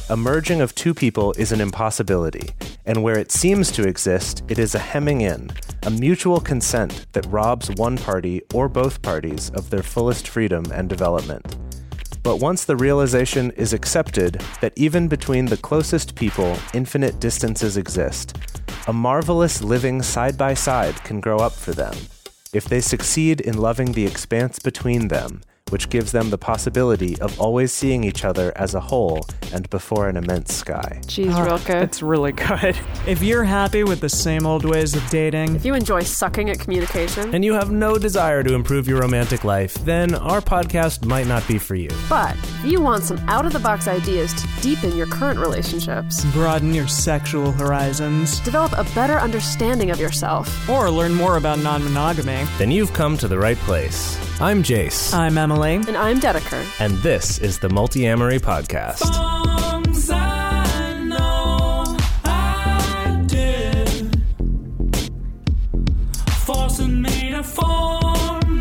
a merging of two people is an impossibility, and where it seems to exist, it is a hemming in, a mutual consent that robs one party or both parties of their fullest freedom and development. But once the realization is accepted that even between the closest people, infinite distances exist, a marvelous living side by side can grow up for them, if they succeed in loving the expanse between them, which gives them the possibility of always seeing each other as a whole and before an immense sky. Jeez, Rilke. It's really good. If you're happy with the same old ways of dating, If you enjoy sucking at communication, and you have no desire to improve your romantic life, then our podcast might not be for you. but if you want some out-of-the-box ideas to deepen your current relationships, broaden your sexual horizons, develop a better understanding of yourself, or learn more about non-monogamy, Then you've come to the right place. I'm Jace. I'm Emily. and I'm Dedeker. And this is the Multi-Amory Podcast. Songs I know I did, forcing me to form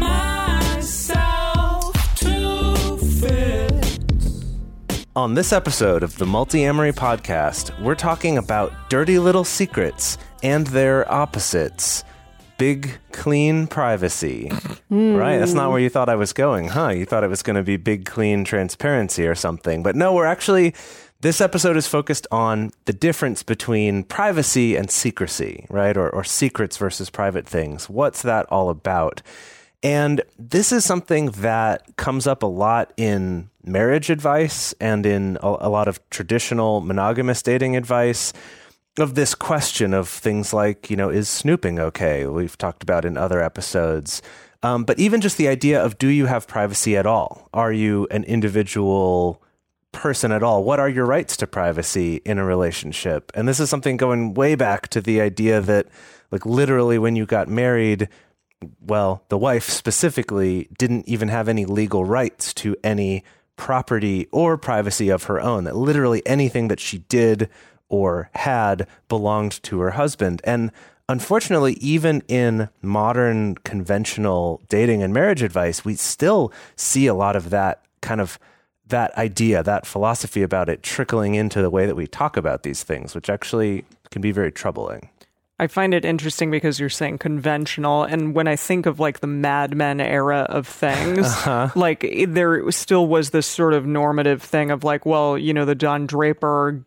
myself to fit. On this episode of the Multi-Amory Podcast, we're talking about dirty little secrets and their opposites. Big, clean privacy. Right? That's not where you thought I was going, huh? You thought it was going to be big, clean transparency or something. But no, this episode is focused on the difference between privacy and secrecy, right? Or secrets versus private things. What's that all about? And this is something that comes up a lot in marriage advice and in a lot of traditional monogamous dating advice, of this question of things like, is snooping okay? We've talked about in other episodes. But even just the idea of, do you have privacy at all? Are you an individual person at all? What are your rights to privacy in a relationship? And this is something going way back to the idea that, like, literally when you got married, well, the wife specifically didn't even have any legal rights to any property or privacy of her own, that literally anything that she did or had belonged to her husband. And unfortunately, even in modern conventional dating and marriage advice, we still see a lot of that idea, that philosophy about it trickling into the way that we talk about these things, which actually can be very troubling. I find it interesting because you're saying conventional, and when I think of like the Mad Men era of things, like there still was this sort of normative thing of like, well, the Don Draper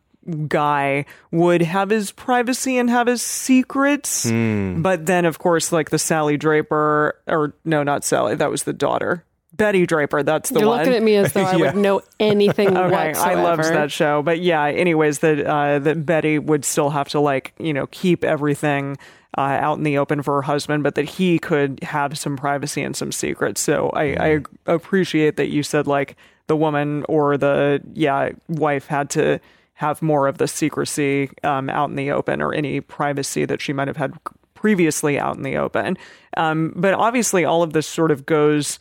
guy would have his privacy and have his secrets. But then, of course, like the Sally Draper, or no, not Sally, that was the daughter. Betty Draper, that's the You're one. looking at me as though I would know anything Okay, whatsoever. I loved that show. But yeah, anyways, that Betty would still have to keep everything out in the open for her husband, but that he could have some privacy and some secrets. So I appreciate that you said like the woman or the wife had to have more of the secrecy out in the open, or any privacy that she might have had previously out in the open. But obviously all of this sort of goes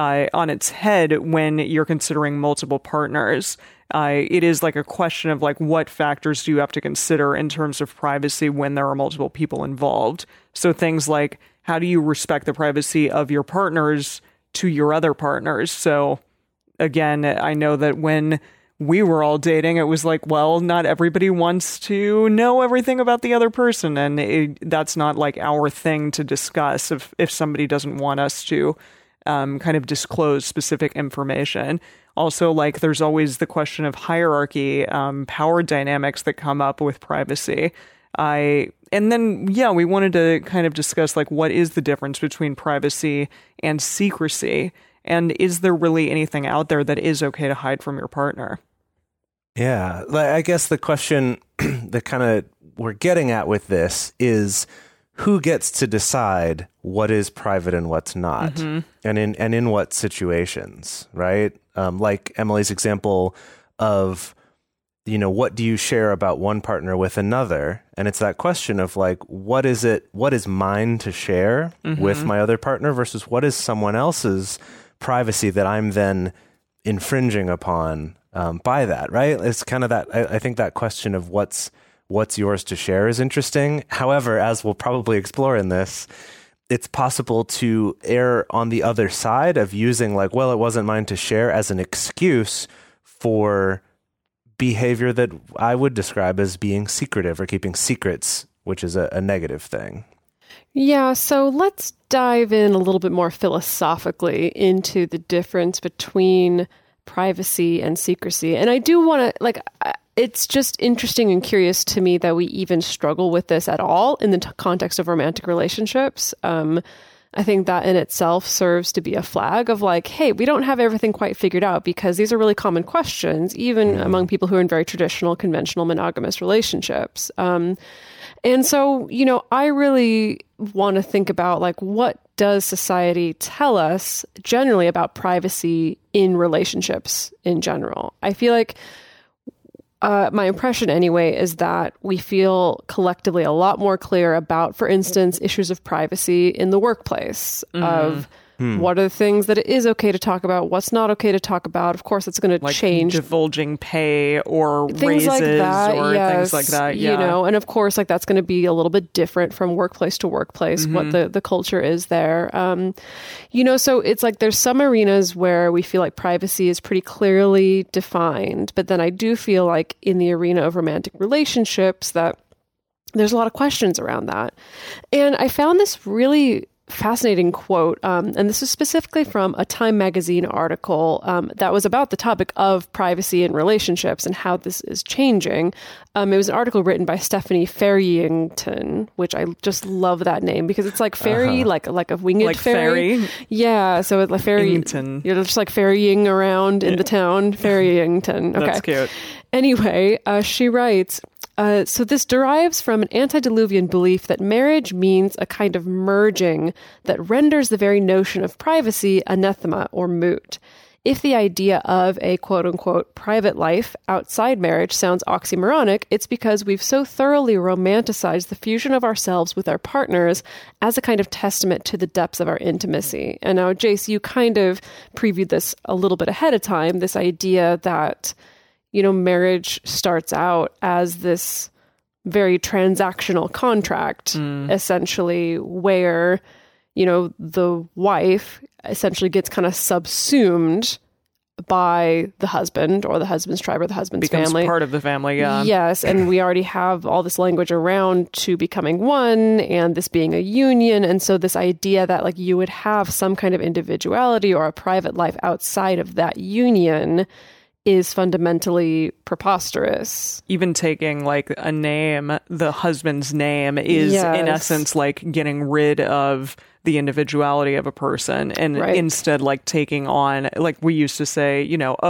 on its head when you're considering multiple partners. It is like a question of like, what factors do you have to consider in terms of privacy when there are multiple people involved? So things like, how do you respect the privacy of your partners to your other partners? So again, I know that when we were all dating, it was like, well, not everybody wants to know everything about the other person. And that's not like our thing to discuss if somebody doesn't want us to kind of disclose specific information. Also, like, there's always the question of hierarchy, power dynamics that come up with privacy. And then, we wanted to kind of discuss, like, what is the difference between privacy and secrecy? And is there really anything out there that is okay to hide from your partner? Yeah, I guess the question that kind of we're getting at with this is, who gets to decide what is private and what's not, and in what situations, right? Like Emily's example of, what do you share about one partner with another? And it's that question of like, what is mine to share with my other partner versus what is someone else's privacy that I'm then infringing upon by that, right? It's kind of that, I think that question of what's yours to share is interesting. However, as we'll probably explore in this, it's possible to err on the other side of using like, well, it wasn't mine to share as an excuse for behavior that I would describe as being secretive or keeping secrets, which is a negative thing. Yeah, so let's dive in a little bit more philosophically into the difference between privacy and secrecy. And I do want to, it's just interesting and curious to me that we even struggle with this at all in the context of romantic relationships. I think that in itself serves to be a flag of hey, we don't have everything quite figured out, because these are really common questions, even among people who are in very traditional, conventional, monogamous relationships. And so, I really want to think about what does society tell us generally about privacy in relationships in general? I feel like my impression anyway is that we feel collectively a lot more clear about, for instance, issues of privacy in the workplace, of what are the things that it is okay to talk about, what's not okay to talk about. Of course, it's going to change. Divulging pay or things raises like that, or things like that. Yeah. And of course, that's going to be a little bit different from workplace to workplace, what the culture is there. So it's there's some arenas where we feel like privacy is pretty clearly defined, but then I do feel like in the arena of romantic relationships that there's a lot of questions around that. And I found this really fascinating quote, and this is specifically from a Time magazine article that was about the topic of privacy in relationships and how this is changing. It was an article written by Stephanie Farrington, which I just love that name because it's like fairy, like a winged fairy. Yeah, so it's like Farrington. You're just ferrying around in the town, Farrington. Okay. That's cute. Anyway, she writes, so this derives from an antediluvian belief that marriage means a kind of merging that renders the very notion of privacy anathema or moot. If the idea of a quote-unquote private life outside marriage sounds oxymoronic, it's because we've so thoroughly romanticized the fusion of ourselves with our partners as a kind of testament to the depths of our intimacy. And now, Jace, you kind of previewed this a little bit ahead of time, this idea that marriage starts out as this very transactional contract, essentially, where, the wife essentially gets kind of subsumed by the husband or the husband's tribe or the husband's Becomes family. part of the family, yeah. Yes, and we already have all this language around two becoming one and this being a union. And so this idea that you would have some kind of individuality or a private life outside of that union is fundamentally preposterous. Even taking a name, the husband's name is in essence getting rid of the individuality of a person and instead taking on, we used to say,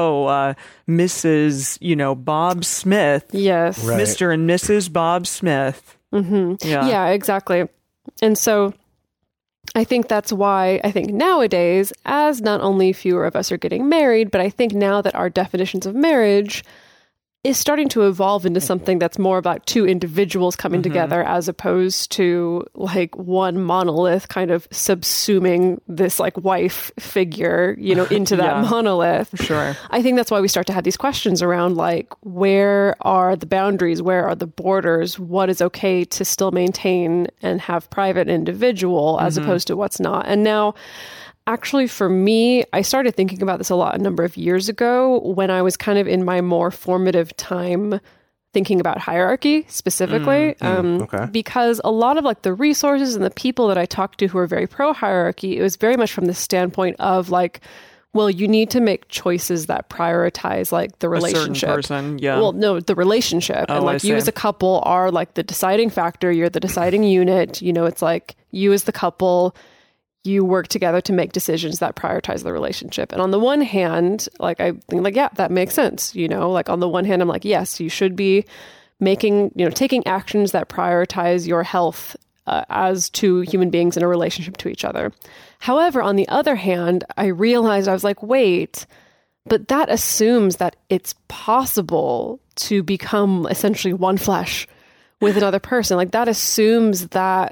Mrs. Bob Smith. Yes. Right. Mr. and Mrs. Bob Smith. Mm-hmm. Yeah, exactly. And so I think that's why I think nowadays, as not only fewer of us are getting married, but I think now that our definitions of marriage is starting to evolve into something that's more about two individuals coming together as opposed to one monolith kind of subsuming this wife figure, into that monolith. Sure. I think that's why we start to have these questions around where are the boundaries? Where are the borders? What is okay to still maintain and have private individual as opposed to what's not? And now, actually, for me, I started thinking about this a lot a number of years ago when I was kind of in my more formative time thinking about hierarchy specifically. Because a lot of the resources and the people that I talked to who are very pro-hierarchy, it was very much from the standpoint of well, you need to make choices that prioritize the relationship. A certain person, yeah. Well, no, the relationship. Oh, and you as a couple are the deciding factor. You're the deciding unit. It's you as the couple, you work together to make decisions that prioritize the relationship. And on the one hand, I think yeah, that makes sense. On the one hand, I'm yes, you should be making, taking actions that prioritize your health as two human beings in a relationship to each other. However, on the other hand, I realized I was wait, but that assumes that it's possible to become essentially one flesh with another person. That assumes that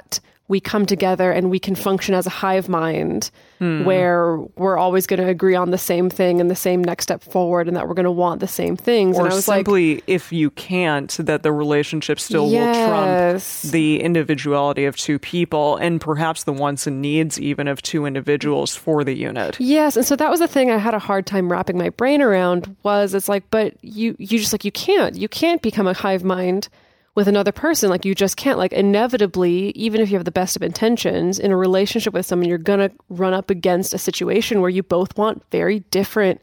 we come together and we can function as a hive mind where we're always going to agree on the same thing and the same next step forward and that we're going to want the same things. Or and I was simply, if you can't, that the relationship still will trump the individuality of two people and perhaps the wants and needs even of two individuals for the unit. Yes. And so that was the thing I had a hard time wrapping my brain around was it's like, but you just like, you can't become a hive mind with another person. Like you just can't, like inevitably, even if you have the best of intentions in a relationship with someone, you're going to run up against a situation where you both want very different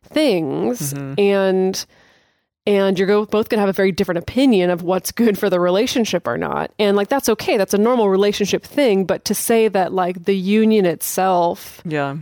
things and you're both going to have a very different opinion of what's good for the relationship or not. And like, that's okay. That's a normal relationship thing. But to say that like the union itself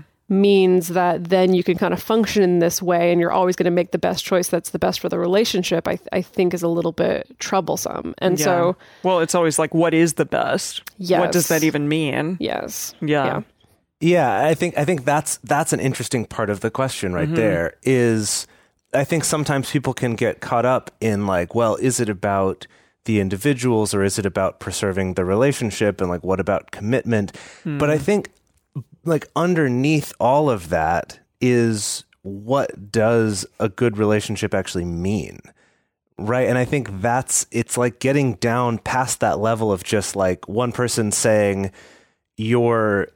means that then you can kind of function in this way and you're always going to make the best choice that's the best for the relationship, I think is a little bit troublesome. And so... Well, it's always like, what is the best? Yes. What does that even mean? Yes. Yeah. Yeah, I think that's an interesting part of the question right there is I think sometimes people can get caught up in like, well, is it about the individuals or is it about preserving the relationship and like what about commitment? But I think like underneath all of that is what does a good relationship actually mean? Right. And I think it's like getting down past that level of just like one person saying you're,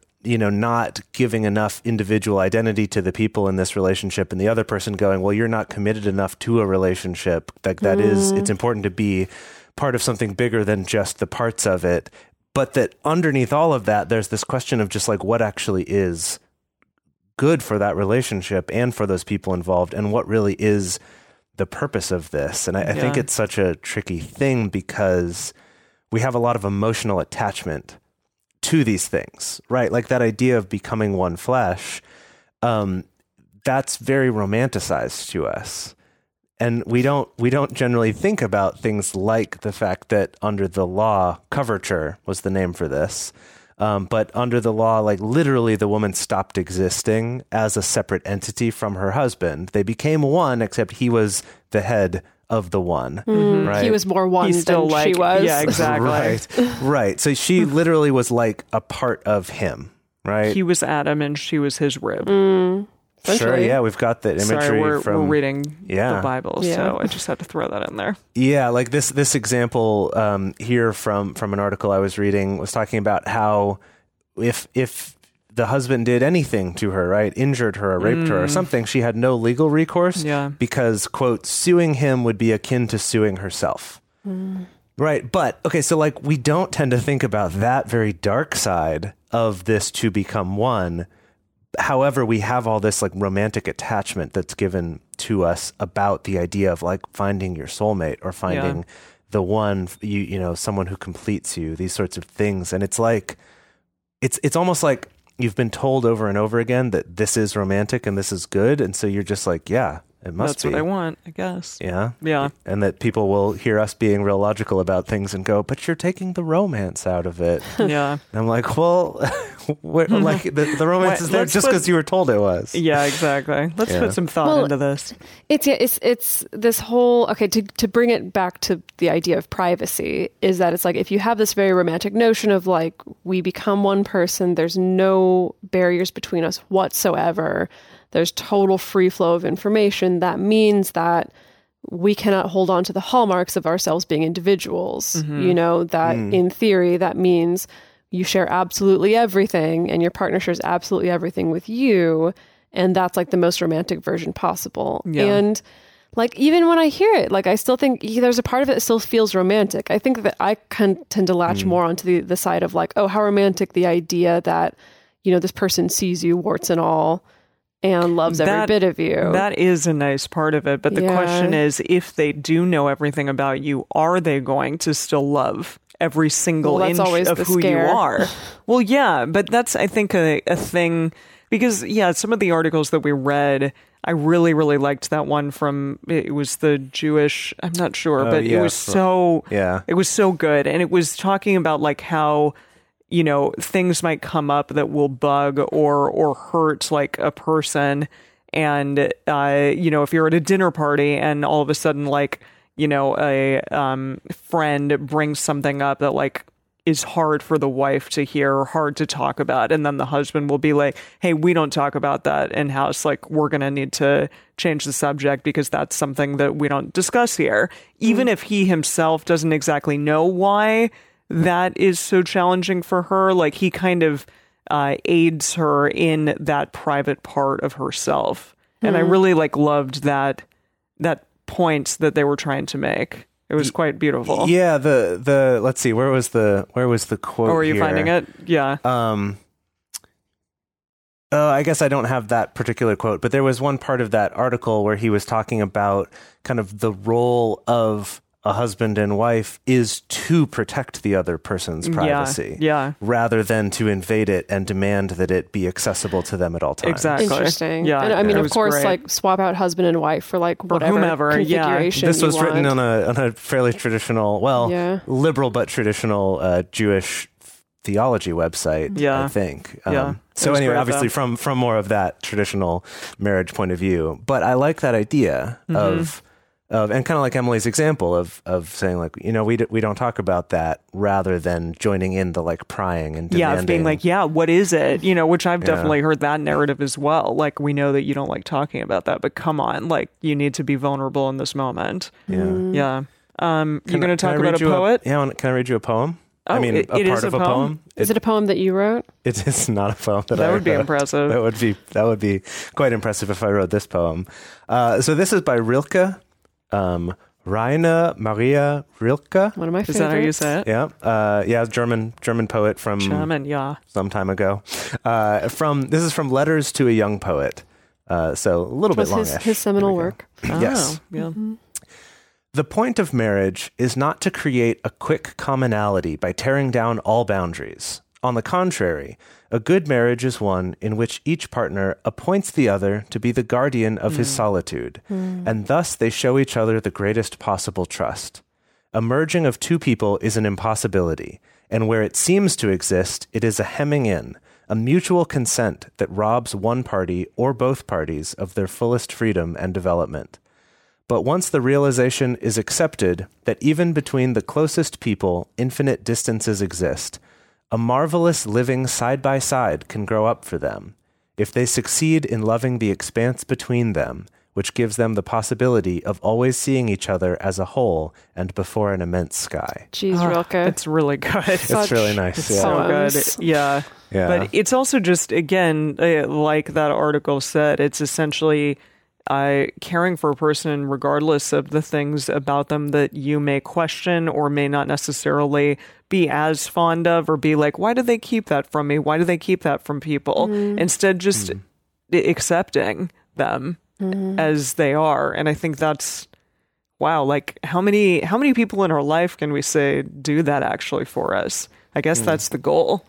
not giving enough individual identity to the people in this relationship and the other person going, well, you're not committed enough to a relationship. Like that is, it's important to be part of something bigger than just the parts of it. But that underneath all of that, there's this question of just like what actually is good for that relationship and for those people involved and what really is the purpose of this. And I think it's such a tricky thing because we have a lot of emotional attachment to these things, right? Like that idea of becoming one flesh, that's very romanticized to us. And we don't generally think about things like the fact that under the law, coverture was the name for this. But under the law, like literally the woman stopped existing as a separate entity from her husband. They became one, except he was the head of the one. Right? He was more one than she was. Yeah, exactly. Right. So she literally was like a part of him, right? He was Adam and she was his rib. Sure, yeah, we've got the imagery. Sorry, we're from reading the Bible, so I just had to throw that in there. Yeah, like this example here from an article I was reading was talking about how if the husband did anything to her, right, injured her or raped her or something, she had no legal recourse because, quote, suing him would be akin to suing herself. Right, but, okay, so like we don't tend to think about that very dark side of this to become one. However, we have all this like romantic attachment that's given to us about the idea of like finding your soulmate or finding the one, someone who completes you, these sorts of things. And it's like, it's almost like you've been told over and over again that this is romantic and this is good. And so you're just like, yeah, it must That's be. what I want, I guess. Yeah. Yeah. And that people will hear us being real logical about things and go, but you're taking the romance out of it. Yeah. And I'm like, well, like the romance is there just because you were told it was. Yeah, exactly. Let's put some thought into this. It's this whole, okay, to bring it back to the idea of privacy is that it's like, if you have this very romantic notion of like, we become one person, there's no barriers between us whatsoever. There's total free flow of information. That means that we cannot hold on to the hallmarks of ourselves being individuals. That in theory, that means you share absolutely everything and your partner shares absolutely everything with you. And that's like the most romantic version possible. Yeah. And like, even when I hear it, like, I still think there's a part of it that still feels romantic. I think that I tend to latch more onto the side of like, oh, how romantic the idea that, this person sees you warts and all and loves every bit of you. That is a nice part of it. But the question is, if they do know everything about you, are they going to still love every single inch of who you are? Well, yeah, but that's, I think, a thing, because, some of the articles that we read, I really, really liked that one from, it was the Jewish, I'm not sure, but it was it was so good. And it was talking about like how, things might come up that will bug or hurt like a person. And, if you're at a dinner party and all of a sudden, like, a friend brings something up that like is hard for the wife to hear or hard to talk about. And then the husband will be like, hey, we don't talk about that in house. Like, we're going to need to change the subject because that's something that we don't discuss here. Even if he himself doesn't exactly know why that is so challenging for her, like he kind of aids her in that private part of herself. And I really loved that point that they were trying to make. It was quite beautiful. Yeah, the let's see, where was the quote? Oh, are you here? finding it? Yeah. I guess I don't have that particular quote, but there was one part of that article where he was talking about kind of the role of a husband and wife is to protect the other person's privacy, rather than to invade it and demand that it be accessible to them at all times. Exactly. Interesting. Yeah, and I mean, it of was course, great. like swap out husband and wife for like whatever whomever, configuration. This was you written want. on a fairly traditional, liberal but traditional Jewish theology website, I think. So anyway, obviously from more of that traditional marriage point of view, but I like that idea of and kind of like Emily's example of saying like, you know, we don't talk about that, rather than joining in the like prying and demanding. Of being like, what is it? You know, which I've definitely heard that narrative as well. Like, we know that you don't like talking about that, but come on, like, you need to be vulnerable in this moment. Yeah. Yeah. You're going to talk about a poet? Can I read you a poem? Oh, I mean, it a part is of a a poem. Is it a poem that you wrote? It's not a poem that I That would be wrote. impressive. That would be quite impressive if I wrote this poem. So this is by Rilke, Rainer Maria Rilke. One of my favorites. Is that how you say it? Yeah, German poet from some time ago. This is from Letters to a Young Poet. So a little bit longish. His seminal work. Yes. Oh, yeah. The point of marriage is not to create a quick commonality by tearing down all boundaries. On the contrary, a good marriage is one in which each partner appoints the other to be the guardian of his solitude, and thus they show each other the greatest possible trust. A merging of two people is an impossibility, and where it seems to exist, it is a hemming in, a mutual consent that robs one party or both parties of their fullest freedom and development. But once the realization is accepted that even between the closest people, infinite distances exist, a marvelous living side by side can grow up for them, if they succeed in loving the expanse between them, which gives them the possibility of always seeing each other as a whole and before an immense sky. Jeez, Rilke. It's really good. It's really nice. It's so good. Yeah. But it's also just, again, like that article said, it's essentially caring for a person regardless of the things about them that you may question or may not necessarily be as fond of, or be like, why do they keep that from me? Why do they keep that from people? Instead, just accepting them as they are. And I think that's, wow, like how many people in our life can we say do that actually for us? I guess that's the goal.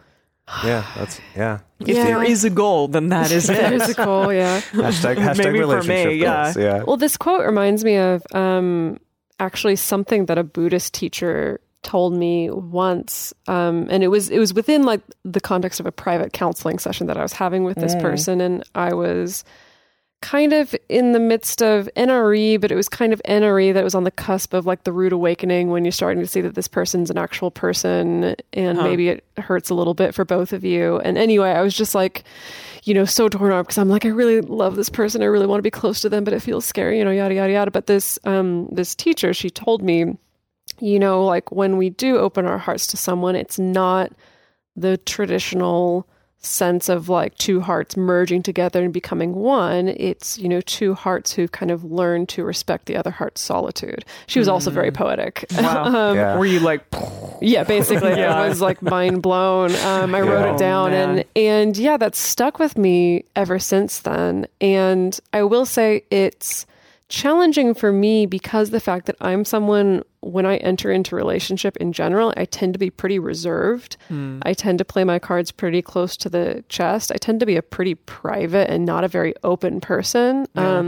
If there is a goal, then that is it. That is a goal, yeah. Hashtag Maybe for relationship me, goals. Yeah. Well, this quote reminds me of actually something that a Buddhist teacher told me once, and it was within like the context of a private counseling session that I was having with this person, and I was kind of in the midst of NRE, but it was kind of NRE that was on the cusp of like the rude awakening, when you're starting to see that this person's an actual person, and maybe it hurts a little bit for both of you. And anyway, I was just like, you know, so torn up, because I'm like, I really love this person, I really want to be close to them, but it feels scary, you know, yada yada yada. But this teacher, she told me, you know, like when we do open our hearts to someone, it's not the traditional sense of like two hearts merging together and becoming one. It's, you know, two hearts who've kind of learned to respect the other heart's solitude. She was also very poetic. Wow. Were you like, yeah, basically. I was like mind blown. I wrote it down, and yeah, that's stuck with me ever since then. And I will say it's challenging for me because the fact that I'm someone, when I enter into relationship in general, I tend to be pretty reserved. I tend to play my cards pretty close to the chest. I tend to be a pretty private and not a very open person.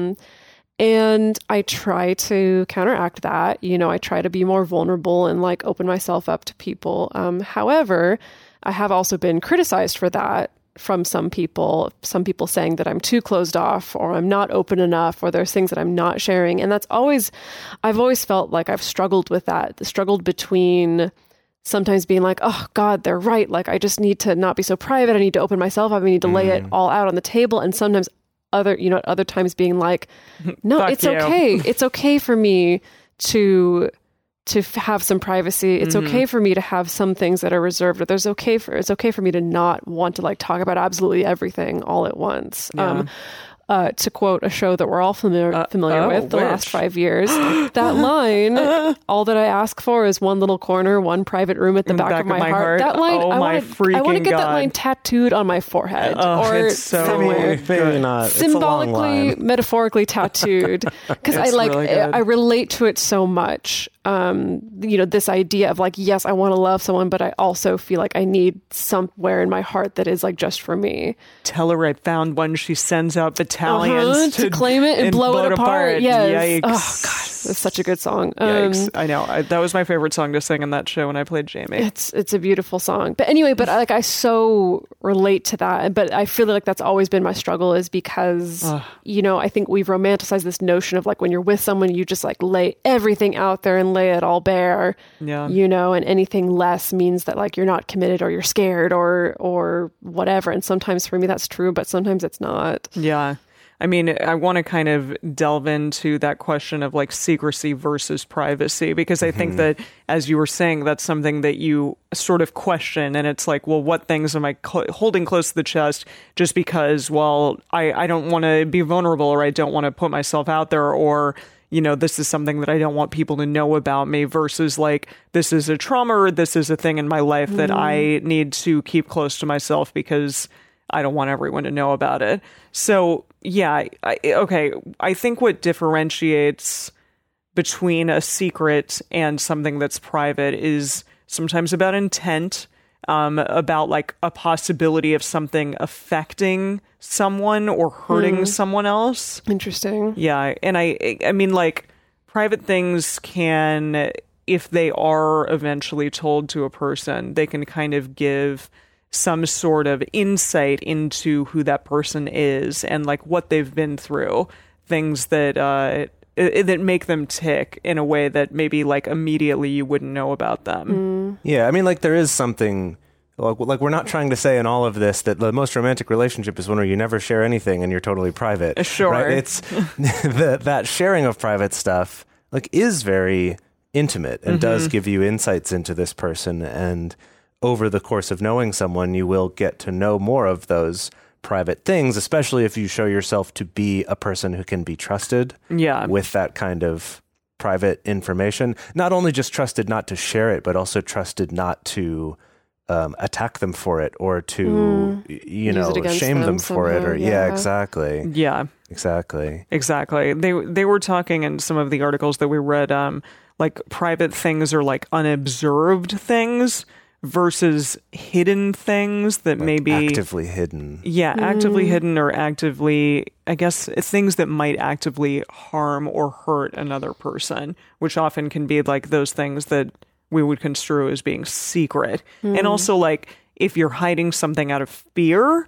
And I try to counteract that. You know, I try to be more vulnerable and like open myself up to people. However, I have also been criticized for that from some people saying that I'm too closed off, or I'm not open enough, or there's things that I'm not sharing. And I've always felt like I've struggled with that, struggled between sometimes being like, oh God, they're right. Like, I just need to not be so private. I need to open myself up. I need to lay it all out on the table. And sometimes other times being like, no, Fuck it's you. okay. It's okay for me to have some privacy. It's okay for me to have some things that are reserved. Or it's okay for me to not want to like talk about absolutely everything all at once. Yeah. To quote a show that we're all familiar with, the last which? 5 years, that line, all that I ask for is one little corner, one private room at the back of my heart. That line, Oh I my want to freaking get that God. line tattooed on my forehead or it's so somewhere. Maybe not. It's a long Symbolically, line. metaphorically tattooed, because It's really good. I relate to it so much. This idea of like, yes, I want to love someone, but I also feel like I need somewhere in my heart that is like just for me. Tell her I found one. She sends out battalions To claim it and blow it apart. Yes. Yikes. Oh God, that's such a good song. Yikes. I know. That was my favorite song to sing in that show when I played Jamie. It's a beautiful song. But anyway, I so relate to that. But I feel like that's always been my struggle, is because, I think we've romanticized this notion of like when you're with someone, you just like lay everything out there and lay it all bare. Yeah. And anything less means that like you're not committed or you're scared or whatever. And sometimes for me that's true, but sometimes it's not. Yeah. I mean, I want to kind of delve into that question of like secrecy versus privacy, because I think that, as you were saying, that's something that you sort of question. And it's like, well, what things am I holding close to the chest just because, well, I don't want to be vulnerable, or I don't want to put myself out there, or, this is something that I don't want people to know about me, versus like, this is a trauma, or this is a thing in my life that I need to keep close to myself because I don't want everyone to know about it. So yeah, I think what differentiates between a secret and something that's private is sometimes about intent, about like a possibility of something affecting someone or hurting someone else. Interesting. Yeah, and I mean, like, private things can, if they are eventually told to a person, they can kind of give some sort of insight into who that person is and like what they've been through, things that that make them tick in a way that maybe like immediately you wouldn't know about them. Yeah, I mean, like, there is something, like, we're not trying to say in all of this that the most romantic relationship is one where you never share anything and you're totally private. Sure. Right? It's that sharing of private stuff, like, is very intimate and does give you insights into this person. And over the course of knowing someone, you will get to know more of those private things, especially if you show yourself to be a person who can be trusted with that kind of private information. Not only just trusted not to share it, but also trusted not to attack them for it, or to, shame them for it. Or exactly. Yeah. Exactly. Exactly. They were talking in some of the articles that we read, like, private things are like unobserved things versus hidden things that Like may be actively hidden. Yeah, actively hidden, or actively, I guess, things that might actively harm or hurt another person, which often can be like those things that we would construe as being secret. And also, like, if you're hiding something out of fear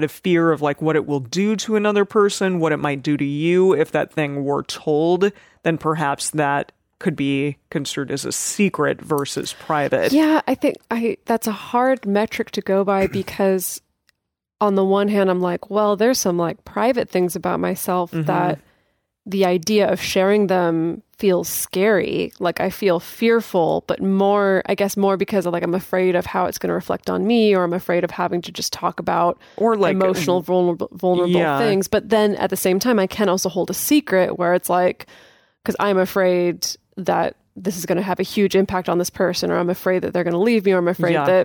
of like what it will do to another person, what it might do to you if that thing were told, then perhaps that could be construed as a secret versus private. Yeah, I think that's a hard metric to go by, because on the one hand, I'm like, well, there's some like private things about myself that the idea of sharing them feels scary. Like, I feel fearful, but more because of, like, I'm afraid of how it's going to reflect on me, or I'm afraid of having to just talk about Or like emotional, vulnerable yeah. things. But then at the same time, I can also hold a secret where it's like, because I'm afraid that this is going to have a huge impact on this person, or I'm afraid that they're going to leave me, or I'm afraid that,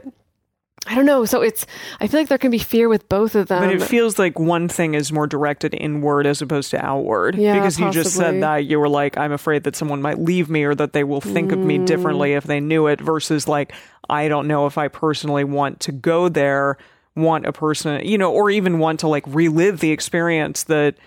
I don't know. So I feel like there can be fear with both of them. But it feels like one thing is more directed inward as opposed to outward. Yeah, because you just possibly. said that you were like, I'm afraid that someone might leave me, or that they will think of me differently if they knew it, versus like, I don't know if I personally want to go there, want a person, or even want to like relive the experience that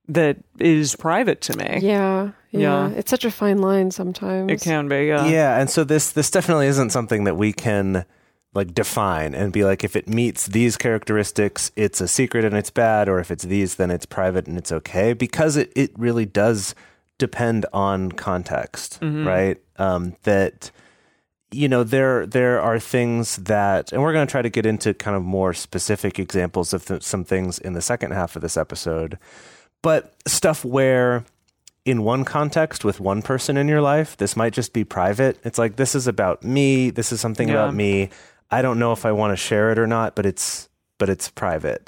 is private to me. Yeah. Yeah. It's such a fine line sometimes. It can be, yeah. Yeah, and so this definitely isn't something that we can like define and be like, if it meets these characteristics, it's a secret and it's bad, or if it's these, then it's private and it's okay, because it really does depend on context, right? That there are things that, and we're going to try to get into kind of more specific examples of some things in the second half of this episode, but stuff where in one context with one person in your life, this might just be private. It's like, this is about me. This is something about me. I don't know if I want to share it or not, but it's private.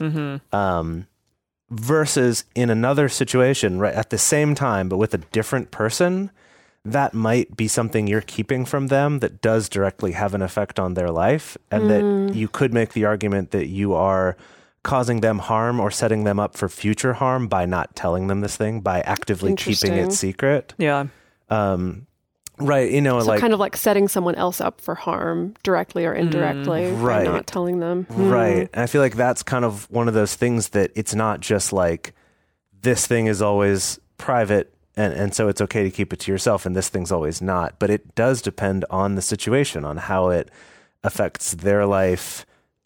Versus in another situation, right at the same time, but with a different person, that might be something you're keeping from them that does directly have an effect on their life. And that you could make the argument that you are causing them harm or setting them up for future harm by not telling them this thing, by actively keeping it secret. Yeah. Right. So kind of like setting someone else up for harm directly or indirectly by not telling them. Right. And I feel like that's kind of one of those things that it's not just like this thing is always private and so it's okay to keep it to yourself and this thing's always not. But it does depend on the situation, on how it affects their life,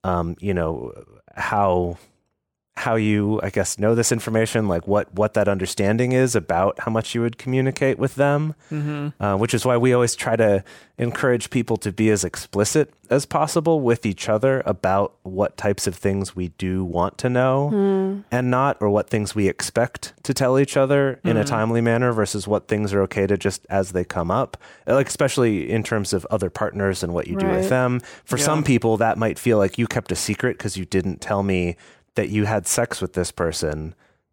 how you, I guess, know this information, like what that understanding is about how much you would communicate with them, which is why we always try to encourage people to be as explicit as possible with each other about what types of things we do want to know and not, or what things we expect to tell each other in a timely manner versus what things are okay to just as they come up, like especially in terms of other partners and what you do with them. For some people, that might feel like you kept a secret because you didn't tell me that you had sex with this person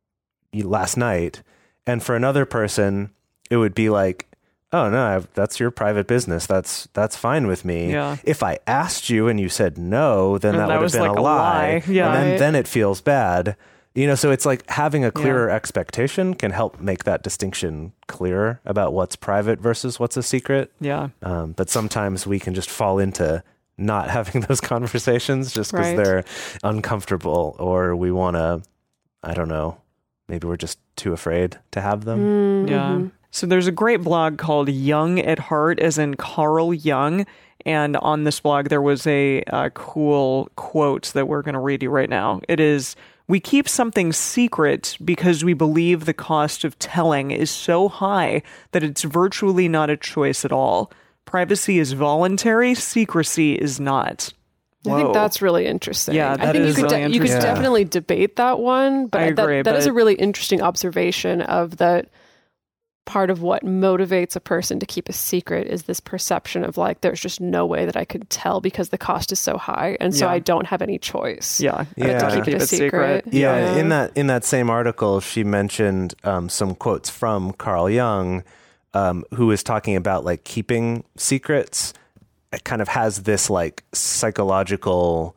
last night. And for another person, it would be like, oh no, that's your private business. That's fine with me. Yeah. If I asked you and you said no, then that would have been like a lie. Yeah. And then it feels bad. So it's like having a clearer expectation can help make that distinction clearer about what's private versus what's a secret. Yeah. But sometimes we can just fall into not having those conversations just because they're uncomfortable, or we want to, I don't know, maybe we're just too afraid to have them. Yeah. So there's a great blog called Young at Heart, as in Carl Jung. And on this blog, there was a cool quote that we're going to read you right now. It is, "We keep something secret because we believe the cost of telling is so high that it's virtually not a choice at all. Privacy is voluntary, secrecy is not." I think that's really interesting. Yeah, I think you could interesting. definitely debate that one, but I agree, that is a really interesting observation of that part of what motivates a person to keep a secret is this perception of like, there's just no way that I could tell because the cost is so high. And so I don't have any choice. Yeah. To keep it a secret. Yeah. In that same article, she mentioned some quotes from Carl Jung, who is talking about like keeping secrets. It kind of has this like psychological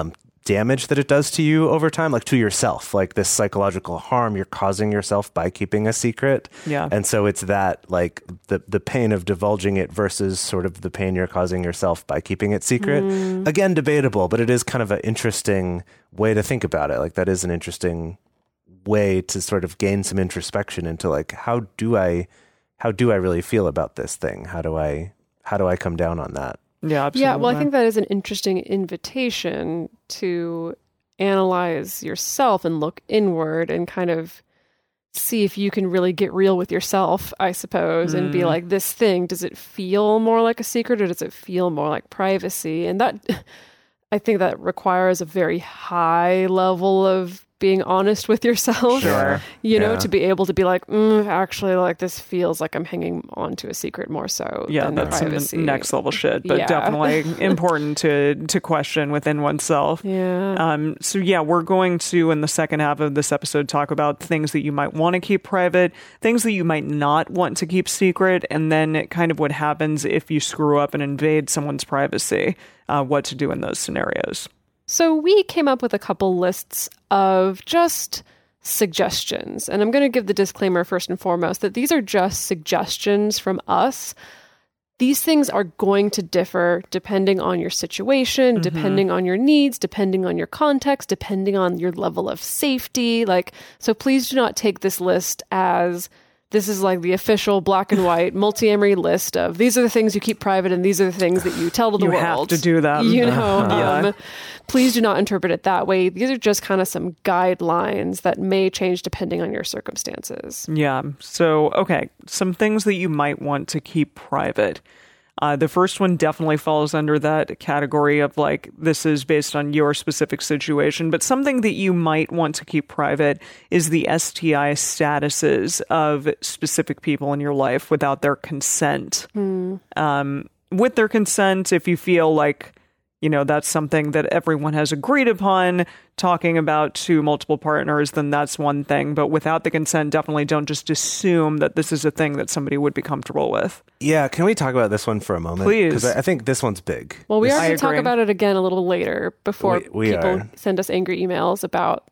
damage that it does to you over time, like to yourself, like this psychological harm you're causing yourself by keeping a secret. Yeah. And so it's that like the pain of divulging it versus sort of the pain you're causing yourself by keeping it secret. Again, debatable, but it is kind of an interesting way to think about it. Like that is an interesting way to sort of gain some introspection into like, how do I really feel about this thing? How do I come down on that? Yeah, absolutely. Yeah, well, I think that is an interesting invitation to analyze yourself and look inward and kind of see if you can really get real with yourself, I suppose, and be like, this thing, does it feel more like a secret or does it feel more like privacy? And that, I think that requires a very high level of being honest with yourself, Sure. To be able to be like, actually, like this feels like I'm hanging on to a secret more so than that's privacy. some next level shit, but Yeah. definitely important to question within oneself. Yeah. So we're going to, in the second half of this episode, talk about things that you might want to keep private, things that you might not want to keep secret, and then kind of what happens if you screw up and invade someone's privacy, what to do in those scenarios. So we came up with a couple lists of just suggestions. And I'm going to give the disclaimer first and foremost that these are just suggestions from us. These things are going to differ depending on your situation, depending on your needs, depending on your context, depending on your level of safety. So please do not take this list as this is like the official black and white multi-amory list of these are the things you keep private and these are the things that you tell to the You world. have to do that. Please do not interpret it that way. These are just kind of some guidelines that may change depending on your circumstances. Yeah. So, okay, some things that you might want to keep private. The first one definitely falls under that category of like, this is based on your specific situation, but something that you might want to keep private is the STI statuses of specific people in your life without their consent. With their consent, if you feel like, you know, that's something that everyone has agreed upon talking about to multiple partners, then that's one thing. But without the consent, definitely don't just assume that this is a thing that somebody would be comfortable with. Yeah, can we talk about this one for a moment? Please. Because I think this one's big. Well, we This- are going I to talk agree. about it again a little later before We people are. send us angry emails about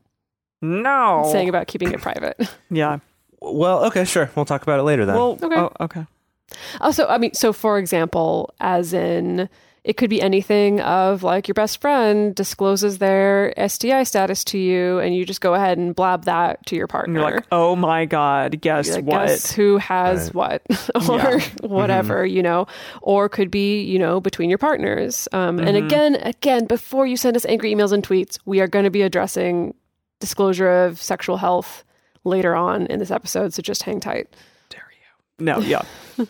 No. saying about keeping it private. Yeah. Well, okay, sure. We'll talk about it later then. Well, Okay. okay. Also, I mean, so for example, as in, it could be anything of like your best friend discloses their STI status to you and you just go ahead and blab that to your And partner. you're like, oh my God, guess You're like, what? guess who has what or whatever, you know, or could be, you know, between your partners. And again, before you send us angry emails and tweets, we are going to be addressing disclosure of sexual health later on in this episode. So just hang tight. No, yeah.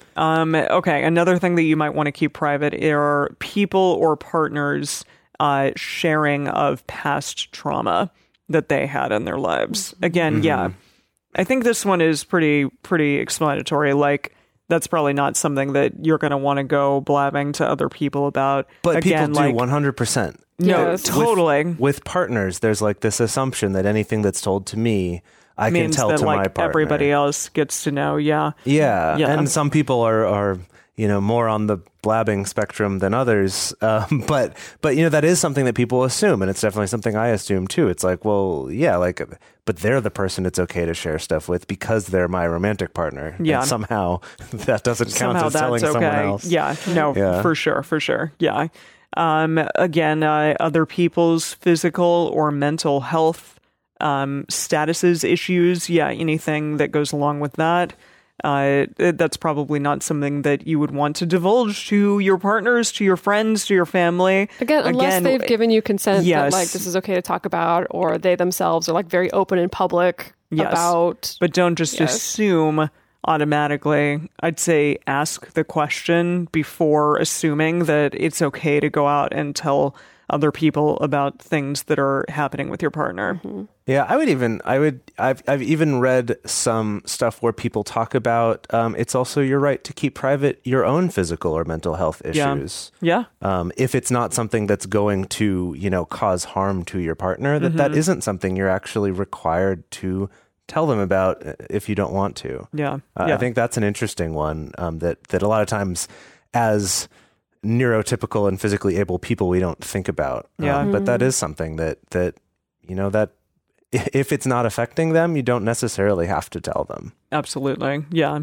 Okay, another thing that you might want to keep private are people or partners sharing of past trauma that they had in their lives. Again, yeah. I think this one is pretty explanatory. Like, that's probably not something that you're going to want to go blabbing to other people about. but Again, people do like, 100%. No, Yes. totally. With partners, there's like this assumption that anything that's told to me, I can means tell that to my like partner. everybody else gets to know. Yeah. Yeah. Yeah. And some people are you know, more on the blabbing spectrum than others. But you know, that is something that people assume, and it's definitely something I assume too. It's like, well, yeah, like, but they're the person it's okay to share stuff with because they're my romantic partner. Yeah. And somehow that doesn't count Somehow as telling that's okay. someone else. Yeah, no, Yeah. for sure. Yeah. Again, other people's physical or mental health statuses, issues. Yeah, anything that goes along with that. That's probably not something that you would want to divulge to your partners, to your friends, to your family. Again, unless they've given you consent yes. that like this is okay to talk about, or they themselves are like very open in public Yes. about. But don't just Yes. assume automatically. I'd say ask the question before assuming that it's okay to go out and tell other people about things that are happening with your partner. Yeah, I've even read some stuff where people talk about it's also your right to keep private your own physical or mental health issues. Yeah. If it's not something that's going to, you know, cause harm to your partner, that isn't something you're actually required to tell them about if you don't want to. Yeah. I think that's an interesting one that a lot of times as neurotypical and physically able people we don't think about. Yeah. But that is something that you know, that if it's not affecting them, you don't necessarily have to tell them. Absolutely. Yeah.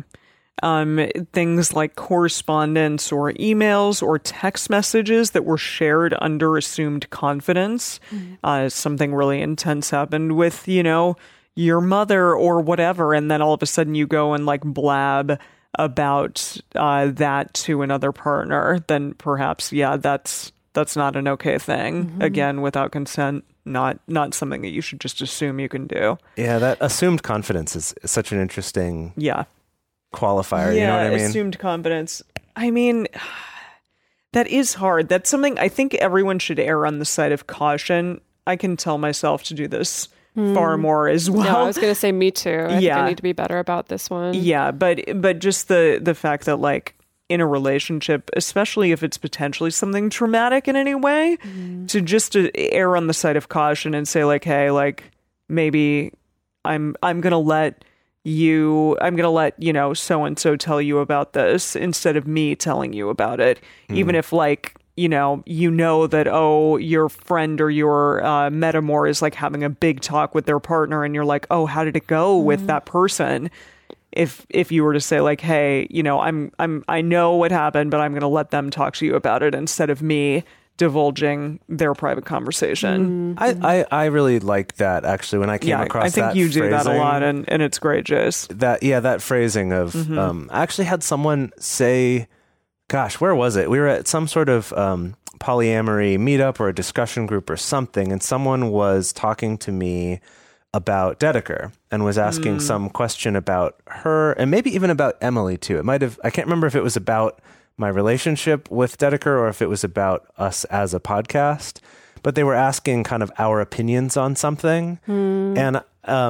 Things like correspondence or emails or text messages that were shared under assumed confidence. Something really intense happened with, you know, your mother or whatever. And then all of a sudden you go and like blab about that to another partner. Then perhaps, yeah, that's not an okay thing. Again, without consent. Not something that you should just assume you can do. Yeah, that assumed confidence is such an interesting Yeah. qualifier. You know what I mean? Assumed confidence. I mean, that is hard. That's something I think everyone should err on the side of caution. I can tell myself to do this far more as well. No, I was going to say me too. I think Yeah. I need to be better about this one. Yeah, but just the fact that like in a relationship, especially if it's potentially something traumatic in any way, to err on the side of caution and say like, hey, like maybe I'm gonna let you know so and so tell you about this instead of me telling you about it, even if like you know that your friend or your metamor is like having a big talk with their partner and you're like, oh, how did it go with that person? If you were to say like, hey, you know, I know what happened, but I'm going to let them talk to you about it instead of me divulging their private conversation. I really like that actually when I came across that I think you do that a phrasing. lot, and it's great, Jace. That phrasing of I actually had someone say, gosh, where was it? We were at some sort of polyamory meetup or a discussion group or something, and someone was talking to me about Dedeker and was asking some question about her and maybe even about Emily too. I can't remember if it was about my relationship with Dedeker or if it was about us as a podcast. But they were asking kind of our opinions on something. And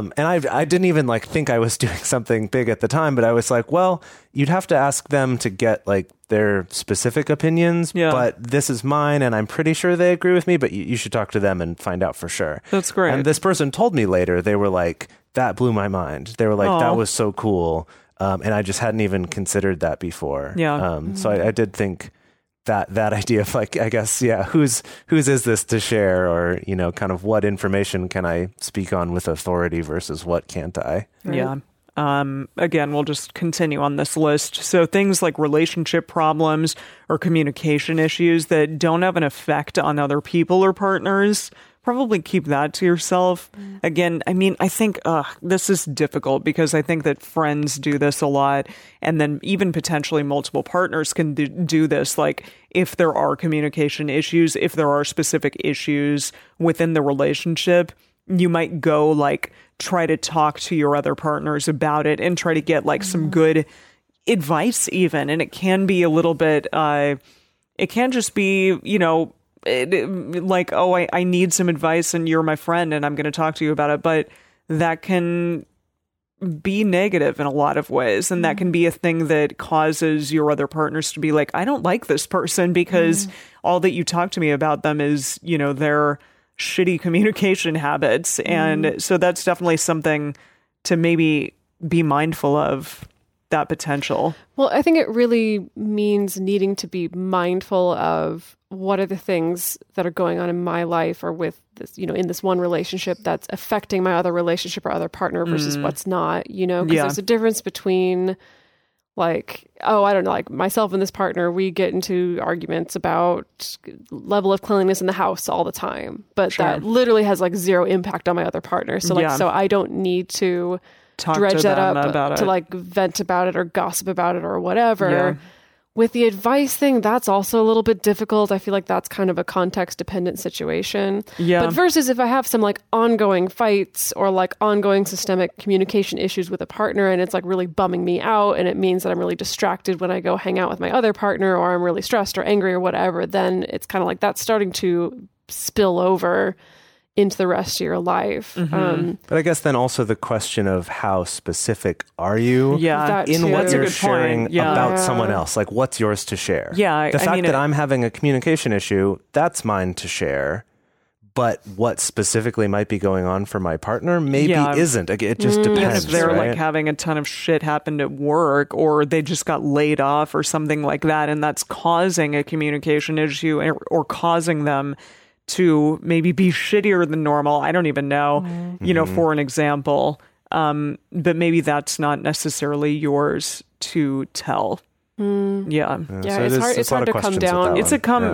I didn't even like think I was doing something big at the time, but I was like, well, you'd have to ask them to get like their specific opinions, but this is mine and I'm pretty sure they agree with me, but you should talk to them and find out for sure. That's great. And this person told me later, they were like, that blew my mind. They were like, that was so cool. And I just hadn't even considered that before. Yeah. So I did think that idea of like, I guess, whose is this to share, or, you know, kind of what information can I speak on with authority versus what can't I? Right. Yeah. Again, we'll just continue on this list. So things like relationship problems or communication issues that don't have an effect on other people or partners, probably keep that to yourself. Again, I mean, I think this is difficult because I think that friends do this a lot, and then even potentially multiple partners can do this. Like if there are communication issues, if there are specific issues within the relationship, you might go like try to talk to your other partners about it and try to get like some good advice even. And it can be a little bit, it can just be, you know, like, oh, I need some advice and you're my friend and I'm going to talk to you about it. But that can be negative in a lot of ways. And that can be a thing that causes your other partners to be like, I don't like this person because all that you talk to me about them is, you know, their shitty communication habits. And so that's definitely something to maybe be mindful of, that potential. Well, I think it really means needing to be mindful of what are the things that are going on in my life or with this, you know, in this one relationship that's affecting my other relationship or other partner versus what's not, you know, because there's a difference between like, oh, I don't know, like myself and this partner, we get into arguments about level of cleanliness in the house all the time, but that literally has like zero impact on my other partner. So like, so I don't need to dredge that up to like vent about it or gossip about it or whatever. With the advice thing, that's also a little bit difficult. I feel like that's kind of a context dependent situation. But versus if I have some like ongoing fights or like ongoing systemic communication issues with a partner and it's like really bumming me out and it means that I'm really distracted when I go hang out with my other partner or I'm really stressed or angry or whatever, then it's kind of like that's starting to spill over into the rest of your life. But I guess then also the question of how specific are you in what you're sharing about someone else? Like what's yours to share? The fact that I'm having a communication issue, that's mine to share. But what specifically might be going on for my partner maybe isn't. It just depends. Even if they're right? like having a ton of shit happened at work or they just got laid off or something like that, and that's causing a communication issue or causing them to maybe be shittier than normal. I don't even know, you know, for an example. But maybe that's not necessarily yours to tell. So it's hard to come down. It's a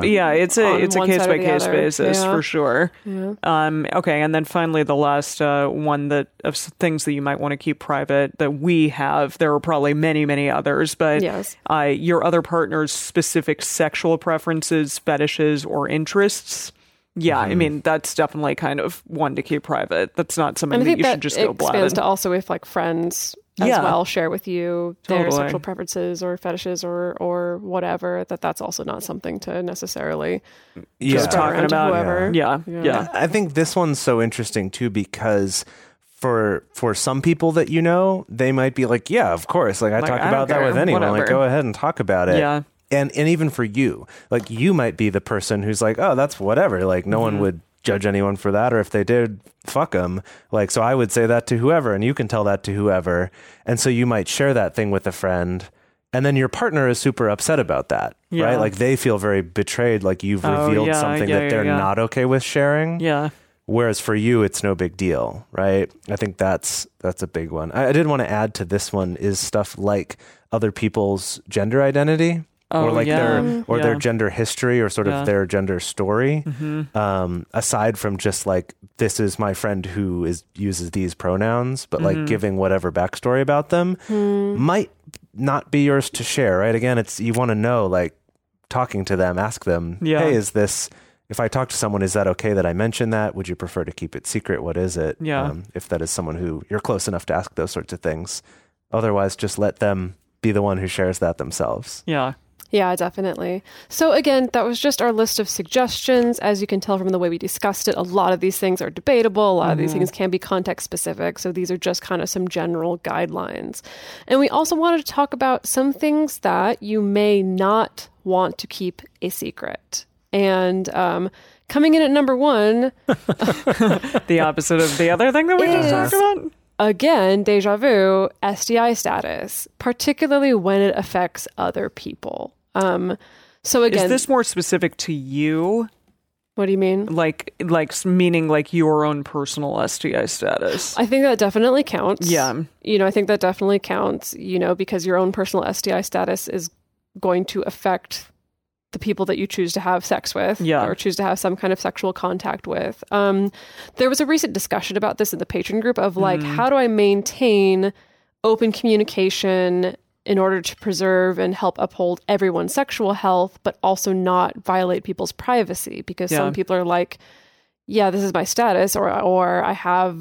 case by case basis for sure. Okay, and then finally the last one that of things that you might want to keep private that we have. There are probably many others, but your other partner's specific sexual preferences, fetishes, or interests. I mean, that's definitely kind of one to keep private. That's not something that you should just go blabbing. Expands to also if like friends as well share with you their sexual preferences or fetishes or whatever, that's also not something to necessarily just talking about whoever. I think this one's so interesting too because for some people that you know, they might be like, yeah, of course. Like I talk about that with anyone. Like go ahead and talk about it. And even for you, like you might be the person who's like, oh, that's whatever. Like no one would judge anyone for that. Or if they did, fuck them. Like, so I would say that to whoever and you can tell that to whoever. And so you might share that thing with a friend. And then your partner is super upset about that, right? Like they feel very betrayed. Like you've revealed something that they're not okay with sharing. Whereas for you, it's no big deal, right? I think that's a big one. I did want to add to this one is stuff like other people's gender identity. Or like their gender history or sort of their gender story. Aside from just like, this is my friend who uses these pronouns, but like giving whatever backstory about them might not be yours to share, right? Again, you want to know, like talking to them, ask them, hey, if I talk to someone, is that okay that I mention that? Would you prefer to keep it secret? What is it? If that is someone who you're close enough to ask those sorts of things. Otherwise, just let them be the one who shares that themselves. Yeah, definitely. So again, that was just our list of suggestions. As you can tell from the way we discussed it, a lot of these things are debatable. A lot of these things can be context specific. So these are just kind of some general guidelines. And we also wanted to talk about some things that you may not want to keep a secret. And coming in at number 1, The opposite of the other thing that we just talked about? again, deja vu, STI status, particularly when it affects other people. So again, Is this more specific to you? what do you mean? Meaning like your own personal STI status? I think that definitely counts. Yeah. I think that definitely counts, because your own personal STI status is going to affect the people that you choose to have sex with or choose to have some kind of sexual contact with. There was a recent discussion about this in the patron group of how do I maintain open communication in order to preserve and help uphold everyone's sexual health, but also not violate people's privacy? Because some people are like, yeah, this is my status, or I have,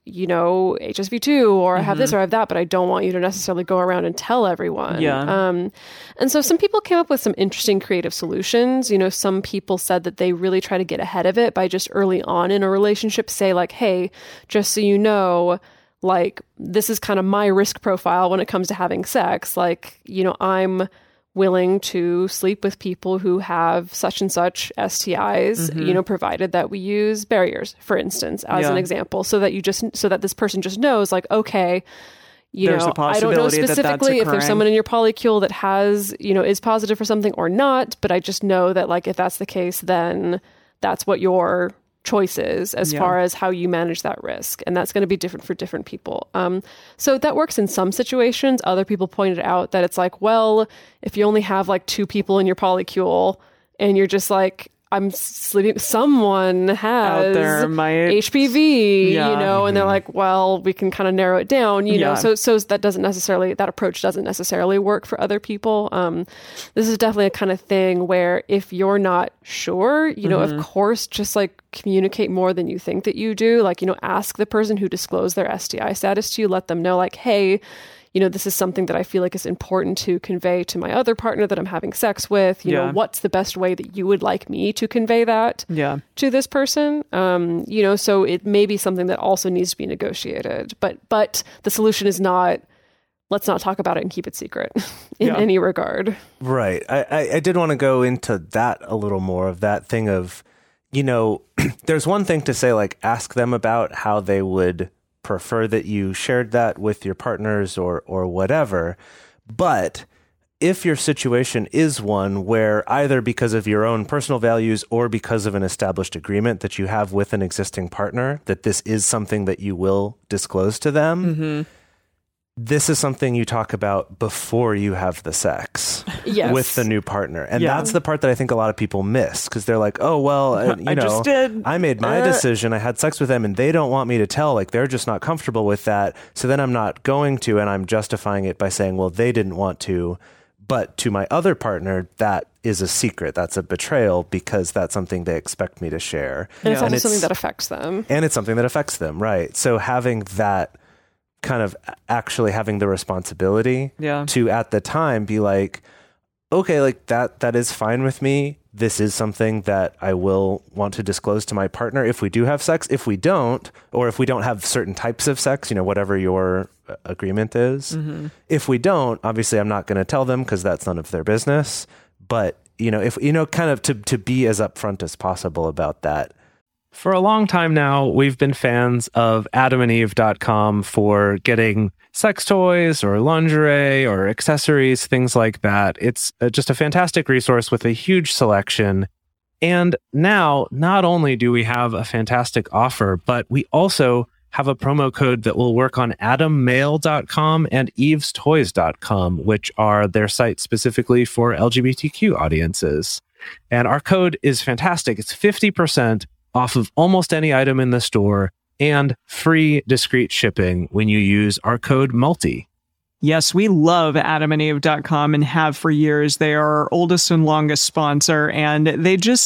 HSV2, or I have this or I have that, but I don't want you to necessarily go around and tell everyone. Yeah. And so some people came up with some interesting creative solutions. Some people said that they really try to get ahead of it by just early on in a relationship, say like, hey, just so you know, like, this is kind of my risk profile when it comes to having sex. Like, I'm willing to sleep with people who have such and such STIs, provided that we use barriers, for instance, as an example, so that this person just knows, like, okay, There's a I don't know possibility that that's specifically if there's occurring. someone in your polycule that has, is positive for something or not, but I just know that, like, if that's the case, then that's what your choices as far as how you manage that risk. And that's going to be different for different people. So that works in some situations. Other people pointed out that it's like, well, if you only have like 2 people in your polycule and you're just like, I'm sleeping, someone has Out there might- HPV, Yeah. and they're like, well, we can kind of narrow it down, Yeah. so that approach doesn't necessarily work for other people. This is definitely a kind of thing where if you're not sure, of course, just like communicate more than you think that you do. Like, ask the person who disclosed their STI status to you, let them know like, hey, this is something that I feel like is important to convey to my other partner that I'm having sex with. You know, what's the best way that you would like me to convey that to this person? So it may be something that also needs to be negotiated. But the solution is not, let's not talk about it and keep it secret in any regard. Right. I did want to go into that a little more, of that thing of, there's one thing to say, like, ask them about how they would prefer that you shared that with your partners or whatever. But if your situation is one where either because of your own personal values or because of an established agreement that you have with an existing partner, that this is something that you will disclose to them, this is something you talk about before you have the sex with the new partner. And that's the part that I think a lot of people miss, because they're like, oh, well, I made my decision. I had sex with them and they don't want me to tell. Like, they're just not comfortable with that. So then I'm not going to, and I'm justifying it by saying, well, they didn't want to. But to my other partner, that is a secret. That's a betrayal, because that's something they expect me to share. And it's also something that affects them. And it's something that affects them, right? So having that, kind of actually having the responsibility to at the time be like, okay, like that is fine with me. This is something that I will want to disclose to my partner if we do have sex. If we don't, or if we don't have certain types of sex, whatever your agreement is. If we don't, obviously I'm not going to tell them, because that's none of their business. But, if, kind of to be as upfront as possible about that. For a long time now, we've been fans of adamandeve.com for getting sex toys or lingerie or accessories, things like that. It's just a fantastic resource with a huge selection. And now, not only do we have a fantastic offer, but we also have a promo code that will work on adammail.com and evestoys.com, which are their sites specifically for LGBTQ audiences. And our code is fantastic. It's 50% off of almost any item in the store, and free discreet shipping when you use our code MULTI. Yes, we love adamandeve.com and have for years. They are our oldest and longest sponsor, and they just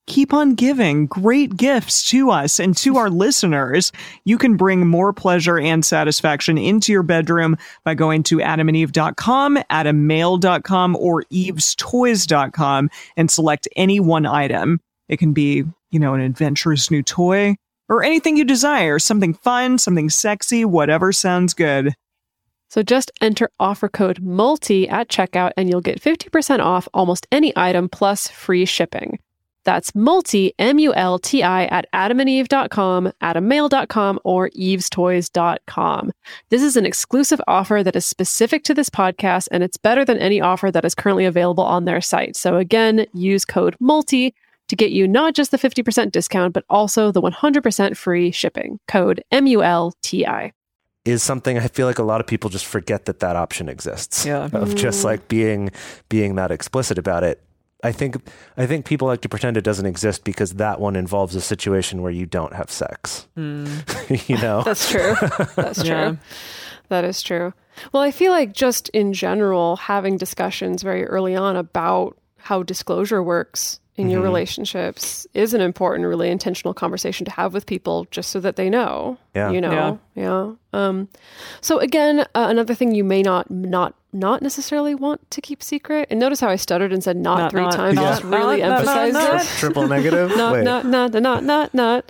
keep on giving great gifts to us and to our listeners. You can bring more pleasure and satisfaction into your bedroom by going to adamandeve.com, adammail.com, or evestoys.com and select any one item. It can be, an adventurous new toy or anything you desire, something fun, something sexy, whatever sounds good. So just enter offer code MULTI at checkout and you'll get 50% off almost any item plus free shipping. That's MULTI, M-U-L-T-I, at adamandeve.com, adammail.com, or evestoys.com. This is an exclusive offer that is specific to this podcast, and it's better than any offer that is currently available on their site. So again, use code MULTI to get you not just the 50% discount, but also the 100% free shipping. Code MULTI. Is something I feel like a lot of people just forget that option exists. Yeah. Of just like being that explicit about it. I think people like to pretend it doesn't exist because that one involves a situation where you don't have sex. That's true. That's true. Yeah. That is true. Well, I feel like just in general, having discussions very early on about how disclosure works in your relationships is an important, really intentional conversation to have with people just so that they know, Yeah. So again, another thing you may not necessarily want to keep secret. And notice how I stuttered and said not three times. Yeah. Just really emphasize this. Triple negative? Wait. Not.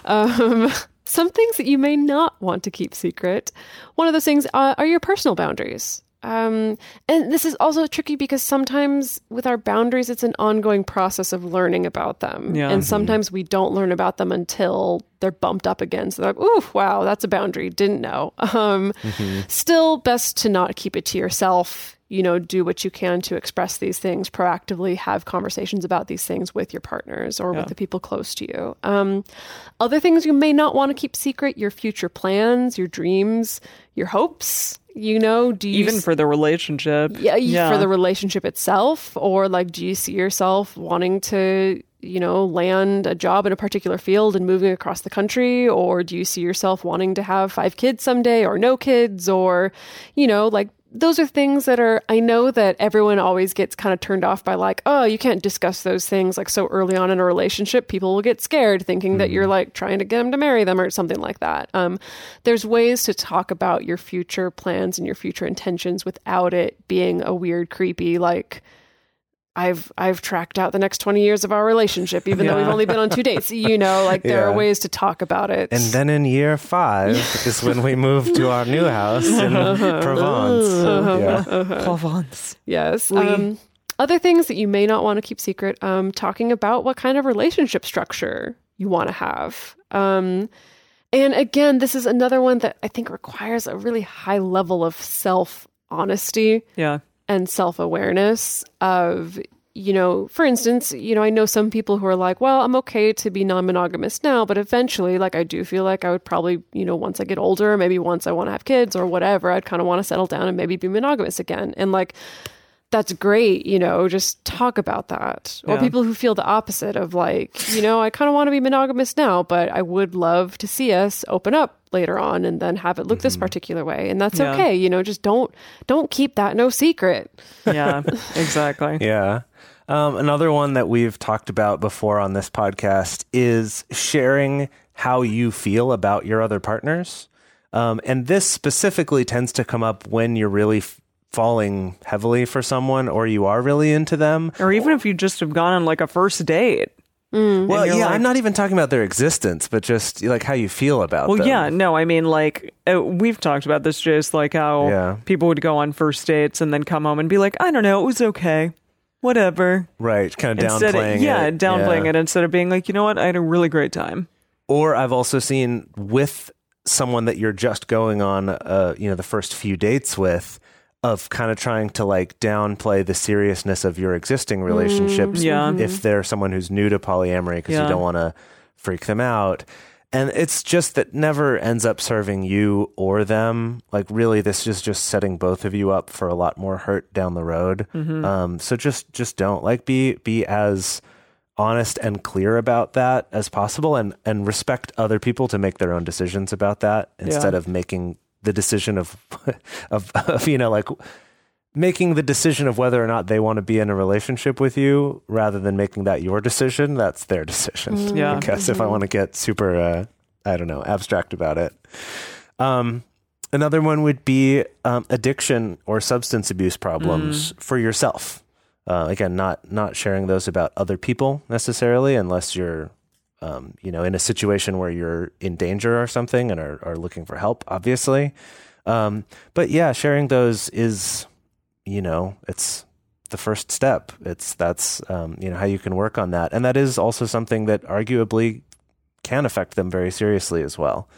Some things that you may not want to keep secret. One of those things are your personal boundaries. And this is also tricky because sometimes with our boundaries, it's an ongoing process of learning about them. Yeah. And sometimes we don't learn about them until they're bumped up again. So they're like, ooh, wow, that's a boundary. Didn't know. Still best to not keep it to yourself. Do what you can to express these things proactively, have conversations about these things with your partners or with the people close to you. Other things you may not want to keep secret, your future plans, your dreams, your hopes. Do you Even for the relationship. For the relationship itself, or like, do you see yourself wanting to, land a job in a particular field and moving across the country? Or do you see yourself wanting to have 5 kids someday or no kids? Or, those are things that I know that everyone always gets kind of turned off by like, oh, you can't discuss those things like so early on in a relationship. People will get scared thinking that you're like trying to get them to marry them or something like that. There's ways to talk about your future plans and your future intentions without it being a weird, creepy, like, I've tracked out the next 20 years of our relationship, even though we've only been on 2 dates. There are ways to talk about it. And then in year 5 is when we moved to our new house in Provence. Provence. Yes. Other things that you may not want to keep secret, talking about what kind of relationship structure you want to have. And again, this is another one that I think requires a really high level of self-honesty. Yeah. And self-awareness of, for instance, I know some people who are like, well, I'm okay to be non-monogamous now, but eventually, like, I do feel like I would probably, once I get older, maybe once I want to have kids or whatever, I'd kind of want to settle down and maybe be monogamous again. And like, that's great, just talk about that. Or people who feel the opposite of like, I kind of want to be monogamous now, but I would love to see us open up later on and then have it look this particular way. And that's okay. Just don't keep that no secret. Yeah, exactly. Yeah. Another one that we've talked about before on this podcast is sharing how you feel about your other partners. And this specifically tends to come up when you're really falling heavily for someone or you are really into them. Or even if you just have gone on like a first date. Well, yeah, I'm not even talking about their existence, but just like how you feel about them. Well, yeah, no, I mean, like, we've talked about this, just like how people would go on first dates and then come home and be like, I don't know, it was okay. Whatever. Right, kind of downplaying it. Downplaying it instead of being like, you know what, I had a really great time. Or I've also seen with someone that you're just going on, the first few dates with, of kind of trying to like downplay the seriousness of your existing relationships if they're someone who's new to polyamory because you don't want to freak them out. And it's just that never ends up serving you or them. Like really, this is just setting both of you up for a lot more hurt down the road. So just don't like be as honest and clear about that as possible and respect other people to make their own decisions about that instead of making the decision of like making the decision of whether or not they want to be in a relationship with you rather than making that your decision. That's their decision. Yeah. I guess if I want to get super, abstract about it. Another one would be addiction or substance abuse problems for yourself. Again, not sharing those about other people necessarily, unless you're, in a situation where you're in danger or something and are looking for help, obviously. But yeah, sharing those is, it's the first step. That's how you can work on that. And that is also something that arguably can affect them very seriously as well.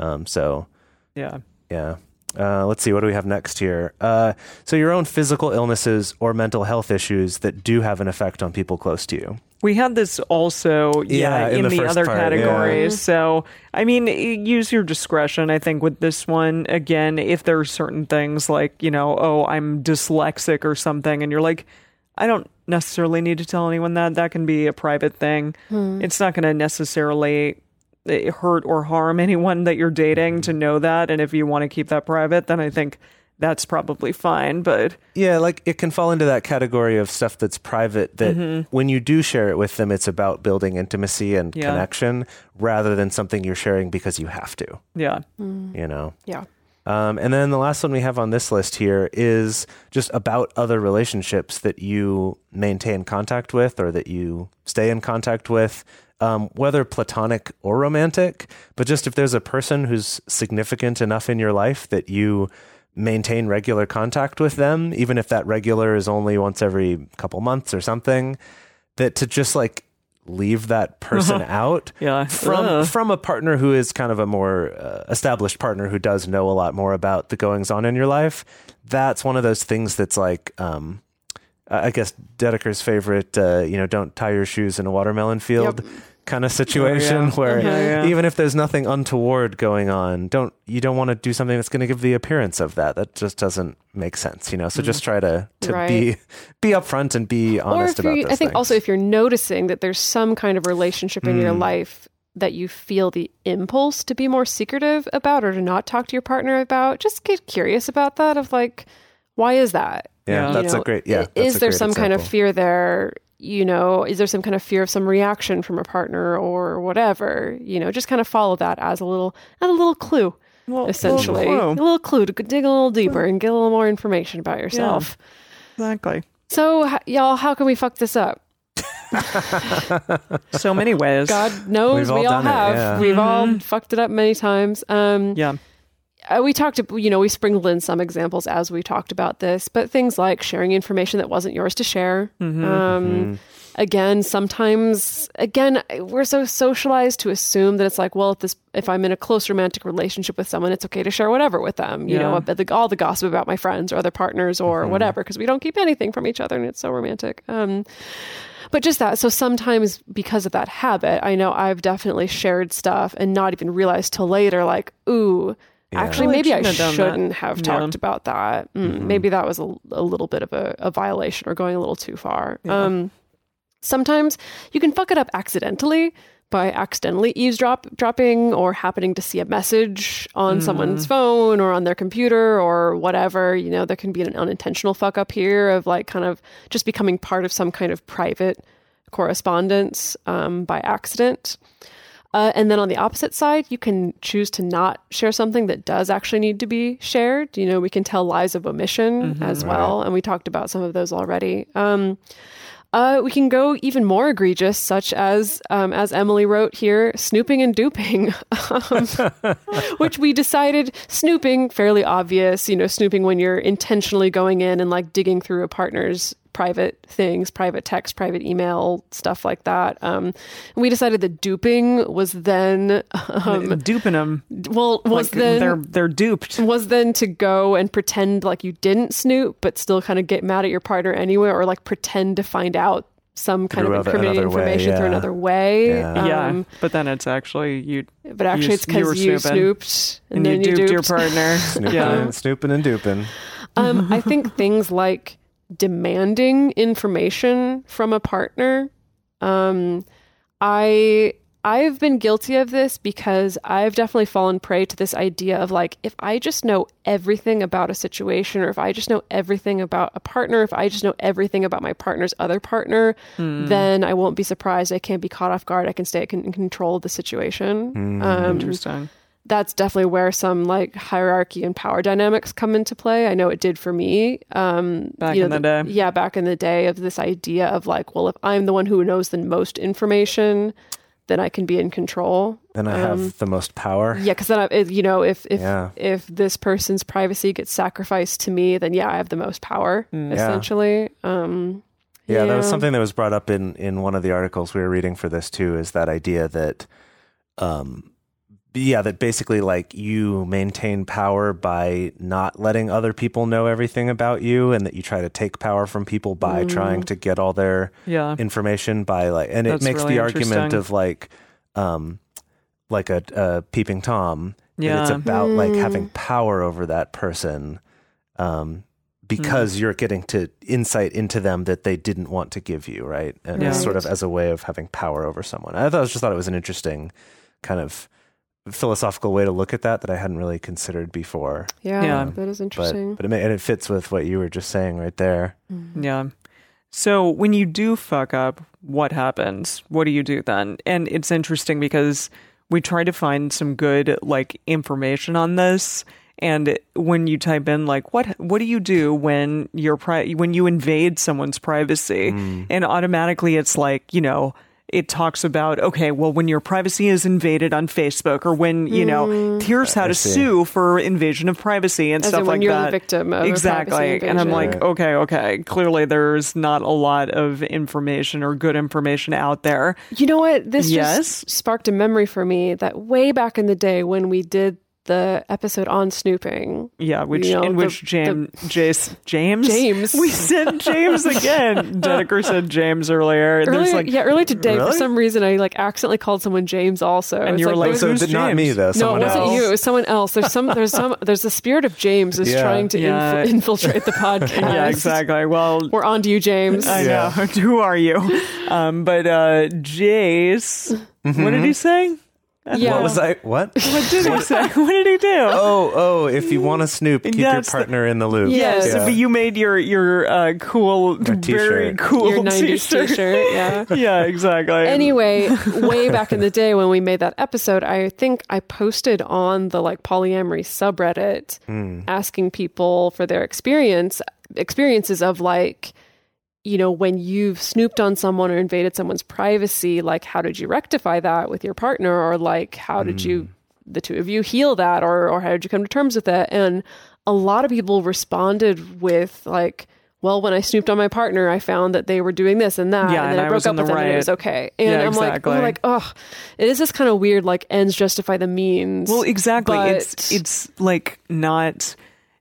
Yeah. Yeah. Let's see. What do we have next here? So your own physical illnesses or mental health issues that do have an effect on people close to you. We had this also, in the first other part, categories. yeah. So, I mean, use your discretion, I think, with this one. Again, if there are certain things like, I'm dyslexic or something, and you're like, I don't necessarily need to tell anyone that can be a private thing. It's not going to necessarily hurt or harm anyone that you're dating to know that. And if you want to keep that private, then I think that's probably fine. But yeah, like it can fall into that category of stuff that's private that when you do share it with them, it's about building intimacy and connection rather than something you're sharing because you have to. Yeah. Yeah. And then the last one we have on this list here is just about other relationships that you maintain contact with or that you stay in contact with, whether platonic or romantic, but just if there's a person who's significant enough in your life that you maintain regular contact with them, even if that regular is only once every couple months or something, that to just like leave that person out from a partner who is kind of a more established partner who does know a lot more about the goings on in your life. That's one of those things that's like, I guess Dedeker's favorite, don't tie your shoes in a watermelon field kind of situation where even if there's nothing untoward going on, you don't want to do something that's going to give the appearance of that. That just doesn't make sense, So just try to be upfront and be honest about those I think things. also if you're noticing that there's some kind of relationship in your life that you feel the impulse to be more secretive about or to not talk to your partner about, just get curious about that of like, why is that? Yeah, that's a great, Is there some kind of fear there? Is there some kind of fear of some reaction from a partner or whatever? Just kind of follow that as a little clue, essentially. A little clue to dig a little deeper and get a little more information about yourself. Yeah, exactly. So, y'all, how can we fuck this up? So many ways. God knows we all done it, have. yeah. We've all fucked it up many times. Yeah. We talked, we sprinkled in some examples as we talked about this, but things like sharing information that wasn't yours to share. Again, sometimes, we're so socialized to assume that it's like, well, if I'm in a close romantic relationship with someone, it's okay to share whatever with them. All the gossip about my friends or other partners or whatever, because we don't keep anything from each other and it's so romantic. But just that. So sometimes because of that habit, I know I've definitely shared stuff and not even realized till later, like, ooh, actually, maybe I shouldn't have talked about that. Maybe that was a little bit of a violation or going a little too far. Yeah. Sometimes you can fuck it up accidentally by accidentally eavesdropping or happening to see a message on someone's phone or on their computer or whatever. There can be an unintentional fuck up here of like kind of just becoming part of some kind of private correspondence by accident. And then on the opposite side, you can choose to not share something that does actually need to be shared. We can tell lies of omission as well. And we talked about some of those already. We can go even more egregious, such as Emily wrote here, snooping and duping, which we decided snooping, fairly obvious, snooping when you're intentionally going in and like digging through a partner's private things, private text, private email, stuff like that. And we decided that duping was then duping them. Well, was then they're duped. Was then to go and pretend like you didn't snoop, but still kind of get mad at your partner anyway, or like pretend to find out some kind of incriminating information through another way. Yeah, but then it's actually But actually, it's because you snooped and then you duped your partner. Snooping and duping. I think things like demanding information from a partner. I I've been guilty of this because I've definitely fallen prey to this idea of like, if I just know everything about a situation, or if I just know everything about a partner, if I just know everything about my partner's other partner, then I won't be surprised. I can't be caught off guard. I can stay in control of the situation. Interesting. That's definitely where some like hierarchy and power dynamics come into play. I know it did for me. Back in the day. Yeah, back in the day, of this idea of like, well, if I'm the one who knows the most information, then I can be in control. Then I have the most power. Yeah, because then if this person's privacy gets sacrificed to me, then I have the most power, essentially. Yeah, that was something that was brought up in one of the articles we were reading for this too, is that idea that that basically like you maintain power by not letting other people know everything about you, and that you try to take power from people by trying to get all their information by like, and That's it makes really the argument interesting. of like a peeping Tom. Yeah. And it's about like having power over that person. Because you're getting to insight into them that they didn't want to give you, right? And it's sort of as a way of having power over someone. I just thought it was an interesting kind of philosophical way to look at that I hadn't really considered before. Yeah, that is interesting. But it fits with what you were just saying right there. Yeah. So when you do fuck up, what happens? What do you do then? And it's interesting because we try to find some good like information on this. And when you type in like what do you do when when you invade someone's privacy, and automatically it's like, it talks about, okay, well, when your privacy is invaded on Facebook, or when, here's how to sue for invasion of privacy and As stuff in like when you're that. the victim of a exactly. privacy And I'm invasion. like, okay, clearly there's not a lot of information or good information out there. You know what? This Yes? just sparked a memory for me that way back in the day when we did the episode on snooping. Yeah, James. James. We said James again. Dedeker said James earlier. There's Earlier today, Really? for some reason, I like accidentally called someone James also. And It's you were like, who's So who's not me James? though. No, Someone it wasn't else. you. It was someone else. There's the spirit of James is Yeah. trying to Yeah. infiltrate the podcast. Yeah, exactly. Well, We're on to you, James. I Yeah. know. Who are you? But Jace, what did he say? Yeah. What was I? What? What did he say? What did he do? Oh! If you want to snoop, keep your That's the- partner in the loop. Yes, But you made your cool, t-shirt. very cool Your 90s t-shirt. t-shirt, yeah. Yeah, exactly. Anyway, way back in the day when we made that episode, I think I posted on the like polyamory subreddit asking people for their experiences of like, when you've snooped on someone or invaded someone's privacy, like how did you rectify that with your partner, or like how did you, the two of you, heal that, or how did you come to terms with it? And a lot of people responded with like, well, when I snooped on my partner, I found that they were doing this and that, Yeah, and then and I I was broke up in the with them and it right. was okay. And Yeah, I'm exactly. like, it is this kind of weird, like ends justify the means. Well, exactly. But It's like not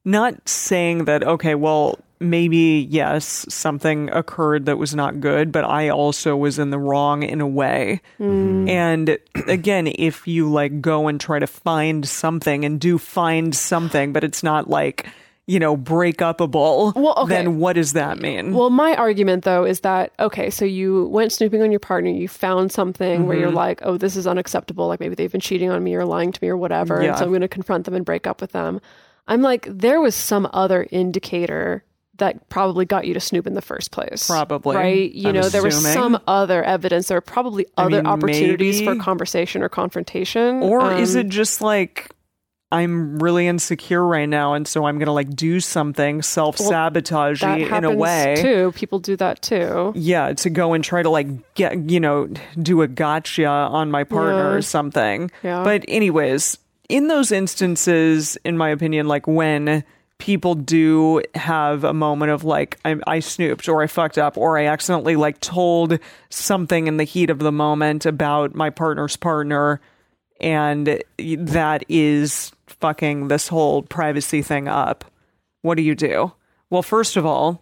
saying that, okay, well, maybe yes, something occurred that was not good, but I also was in the wrong in a way. And again, if you like go and try to find something and do find something, but it's not like, break upable, Well, okay. then what does that mean? Well, my argument though is that, okay, so you went snooping on your partner, you found something where you're like, oh, this is unacceptable. Like maybe they've been cheating on me or lying to me or whatever. Yeah. And so I'm going to confront them and break up with them. I'm like, there was some other indicator that probably got you to snoop in the first place. Probably. Right? I'm There was assuming. some other evidence. There were probably other mean, opportunities maybe. for conversation or confrontation. Or is it just like, I'm really insecure right now, and so I'm going to like do something self-sabotage that in a happens way. too. People do that too. Yeah, to go and try to like get, do a gotcha on my partner Yeah. or something. Yeah. But anyways, in those instances, in my opinion, like when people do have a moment of like, I snooped or I fucked up or I accidentally like told something in the heat of the moment about my partner's partner, and that is fucking this whole privacy thing up. What do? Well, first of all,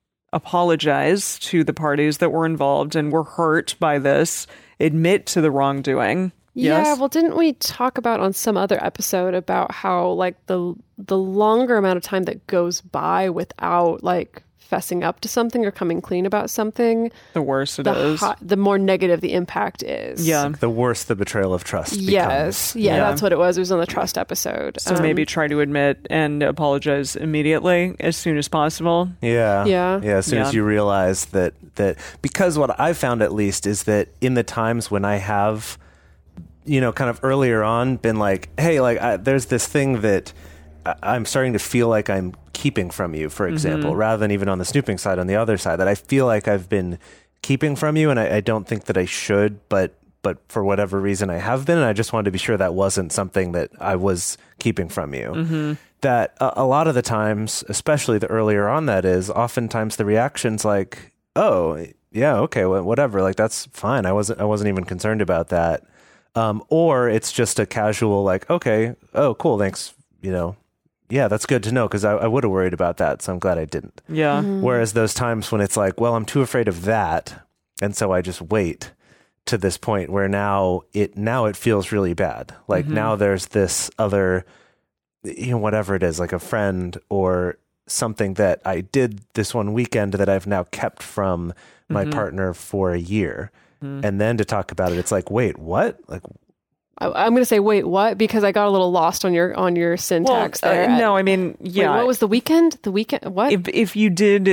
apologize to the parties that were involved and were hurt by this. Admit to the wrongdoing. Yeah, Yes? well, didn't we talk about on some other episode about how like the longer amount of time that goes by without like fessing up to something or coming clean about something, The worse it is. the more negative the impact is. Yeah. The worse the betrayal of trust Yes. becomes. Yeah, Yeah. that's what it was. It was on the trust episode. So maybe try to admit and apologize immediately as soon as possible. Yeah. Yeah. Yeah. As soon as Yeah. you realize that because what I've found at least is that in the times when I have, kind of earlier on been like, hey, like there's this thing that I'm starting to feel like I'm keeping from you, for example, rather than even on the snooping side, on the other side, that I feel like I've been keeping from you. And I don't think that I should, but for whatever reason I have been. And I just wanted to be sure that wasn't something that I was keeping from you. That a lot of the times, especially the earlier on that is, oftentimes the reaction's like, oh, yeah, okay, whatever. Like, that's fine. I wasn't even concerned about that. Or it's just a casual, like, okay, oh, cool, thanks, yeah, that's good to know because I would have worried about that. So I'm glad I didn't. Yeah. Whereas those times when it's like, well, I'm too afraid of that. And so I just wait to this point where now it feels really bad. Like now there's this other, whatever it is, like a friend or something that I did this one weekend that I've now kept from my partner for a year. And then to talk about it, it's like, wait, what? Like, I'm going to say, wait, what? Because I got a little lost on your syntax there. No, I mean, yeah. Wait, what was the weekend? The weekend? What? If you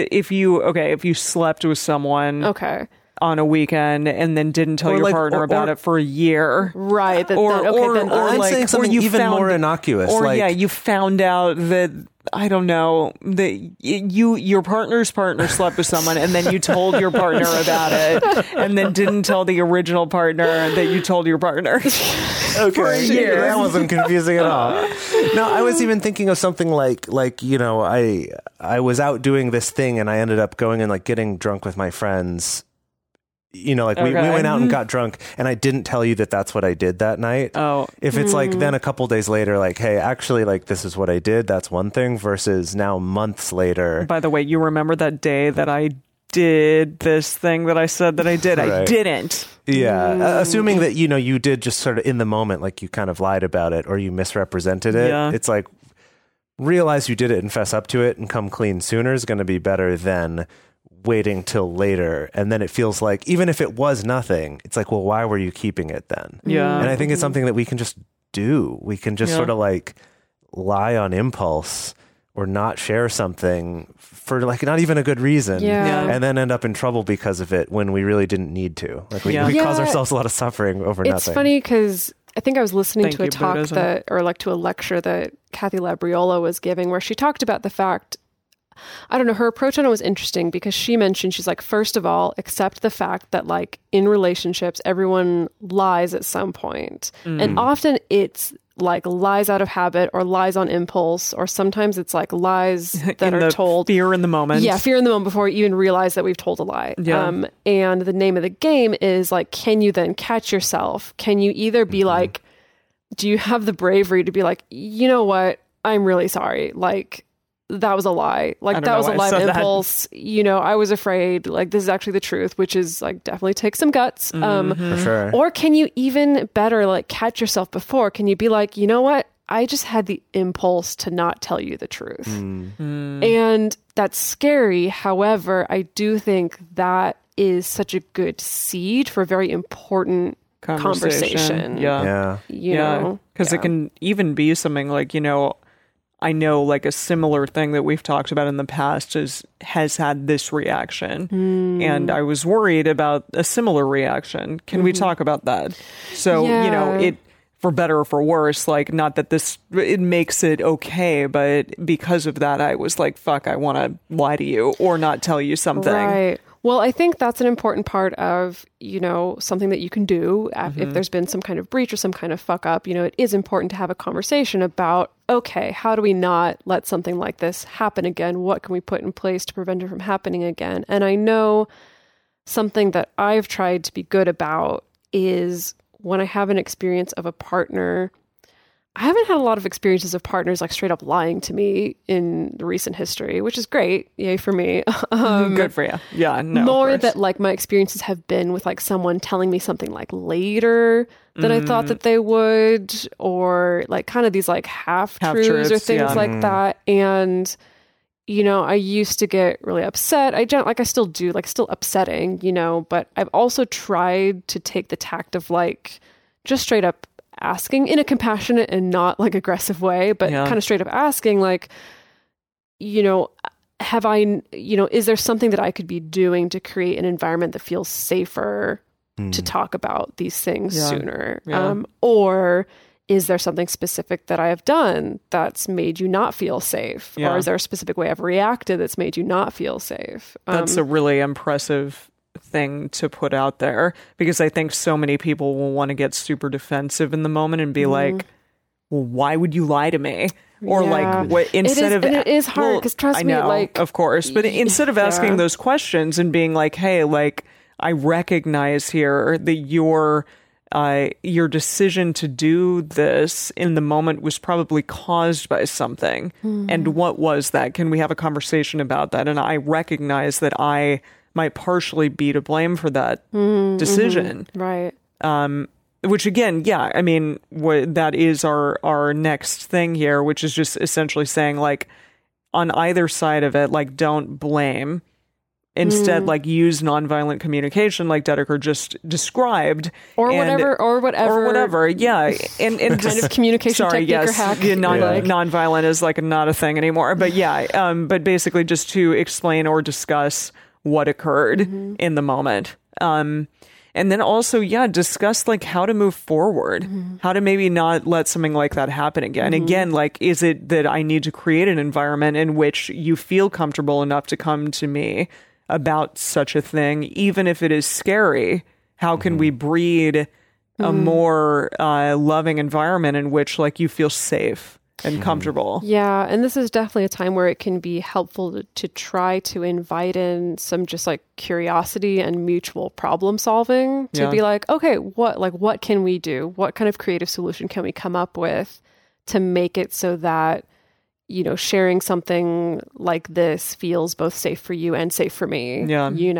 slept with someone Okay. on a weekend and then didn't tell Or your like- partner or- about or- it for a year. Right. Then, Or I'm like, saying something or you even found, more innocuous. Or like, you found out that, I don't know, that your partner's partner slept with someone and then you told your partner about it and then didn't tell the original partner that you told your partner. okay, year. that wasn't confusing at all. No, I was even thinking of something like I was out doing this thing and I ended up going and like getting drunk with my friends. We went out and got drunk and I didn't tell you that that's what I did that night. Oh. If it's like then a couple days later, like, hey, actually, like this is what I did. That's one thing versus now months later. By the way, you remember that day that I did this thing that I said that I did? I Right. didn't. Yeah. Assuming that, you did just sort of in the moment, like you kind of lied about it or you misrepresented it. Yeah. It's like realize you did it and fess up to it and come clean sooner is going to be better than waiting till later. And then it feels like, even if it was nothing, it's like, well, why were you keeping it then? Yeah. And I think it's something that we can just do. We can just Yeah. sort of like lie on impulse or not share something for like not even a good reason. Yeah. And then end up in trouble because of it when we really didn't need to. Like we Yeah. cause Yeah. ourselves a lot of suffering over It's nothing. funny because I think I was listening Thank to a you, talk Buddhism. to a lecture that Kathy Labriola was giving where she talked about the fact, I don't know, her approach on it was interesting because she mentioned, she's like, first of all, accept the fact that like in relationships, everyone lies at some point. And often it's like lies out of habit or lies on impulse, or sometimes it's like lies that In are the told. fear in the moment. Yeah, fear in the moment before we even realize that we've told a lie. Yeah. And the name of the game is like, can you then catch yourself? Can you either be like, do you have the bravery to be like, you know what? I'm really sorry. Like, that was a lie. I Like, don't that know was a why I lie of said that. impulse. I was afraid. Like, this is actually the truth, which is like definitely takes some guts. For sure. Or can you even better like catch yourself before? Can you be like, you know what? I just had the impulse to not tell you the truth. And that's scary. However, I do think that is such a good seed for a very important conversation. Yeah. Yeah. Because it can even be something like, I know like a similar thing that we've talked about in the past has had this reaction. And I was worried about a similar reaction. Can we talk about that? So, Yeah. it, for better or for worse, like not that it makes it okay, but because of that, I was like, fuck, I want to lie to you or not tell you something. Right. Well, I think that's an important part of, something that you can do if there's been some kind of breach or some kind of fuck up. It is important to have a conversation about, okay, how do we not let something like this happen again? What can we put in place to prevent it from happening again? And I know something that I've tried to be good about is when I have an experience of a partner. I haven't had a lot of experiences of partners like straight up lying to me in the recent history, which is great. Yay for me. Good for you. Yeah. No. of More course. that like my experiences have been with like someone telling me something like later than I thought that they would, or like kind of these like half truths or Half-truths, things yeah. like that. And I used to get really upset. I still do, like, still upsetting, but I've also tried to take the tact of, like, just straight up asking in a compassionate and not, like, aggressive way, but kind of straight up asking, like, have I, is there something that I could be doing to create an environment that feels safer to talk about these things sooner? Or is there something specific that I have done that's made you not feel safe? Or is there a specific way I've reacted that's made you not feel safe? That's a really impressive thing to put out there, because I think so many people will want to get super defensive in the moment and be like, well, why would you lie to me? Or like, what, instead of, and it is hard because trust me, like, of course, but instead of asking those questions and being like, hey, like, I recognize here that your decision to do this in the moment was probably caused by something. And what was that? Can we have a conversation about that? And I recognize that I might partially be to blame for that decision. Right. Which again, I mean, that is our next thing here, which is just essentially saying, like, on either side of it, like, don't blame. Instead, like, use nonviolent communication, like Dedeker just described, or whatever. Yeah, and kind of communication technique or hack. Yeah, nonviolent is like not a thing anymore. But but basically just to explain or discuss what occurred in the moment. And then also, discuss, like, how to move forward, how to maybe not let something like that happen again. Again, like, is it that I need to create an environment in which you feel comfortable enough to come to me about such a thing, even if it is scary? How can we breed a more loving environment in which, like, you feel safe and comfortable? Yeah, and this is definitely a time where it can be helpful to try to invite in some just, like, curiosity and mutual problem solving to be like, okay, what can we do? What kind of creative solution can we come up with to make it so that, sharing something like this feels both safe for you and safe for me? And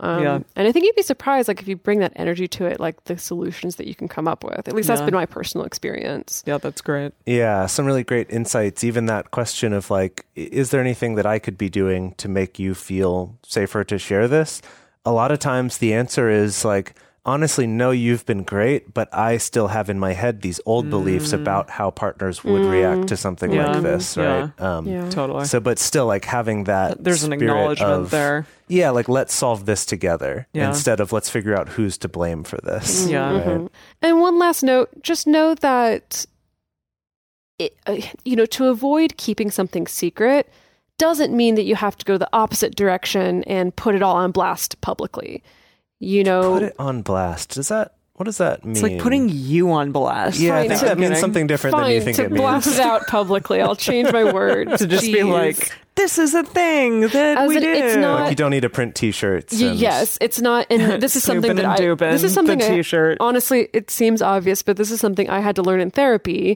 I think you'd be surprised, like, if you bring that energy to it, like, the solutions that you can come up with. At least that's been my personal experience. Yeah, that's great. Yeah, some really great insights. Even that question of, like, is there anything that I could be doing to make you feel safer to share this? A lot of times the answer is, like, honestly, no, you've been great, but I still have in my head these old beliefs about how partners would react to something like this, right? Totally. So, but still, like, having that there's an spirit acknowledgement there. Yeah, like, let's solve this together instead of let's figure out who's to blame for this. Right? And one last note, just know that, to avoid keeping something secret doesn't mean that you have to go the opposite direction and put it all on blast publicly. Put it on blast. What does that mean? It's like putting you on blast. Yeah, I think that means something different than you think it means. To blast it out publicly. I'll change my words. To just be like, this is a thing that we do. It's not, like, you don't need to print T-shirts. Yes, it's not. And this is something that this is something T-shirt. Honestly, it seems obvious, but this is something I had to learn in therapy,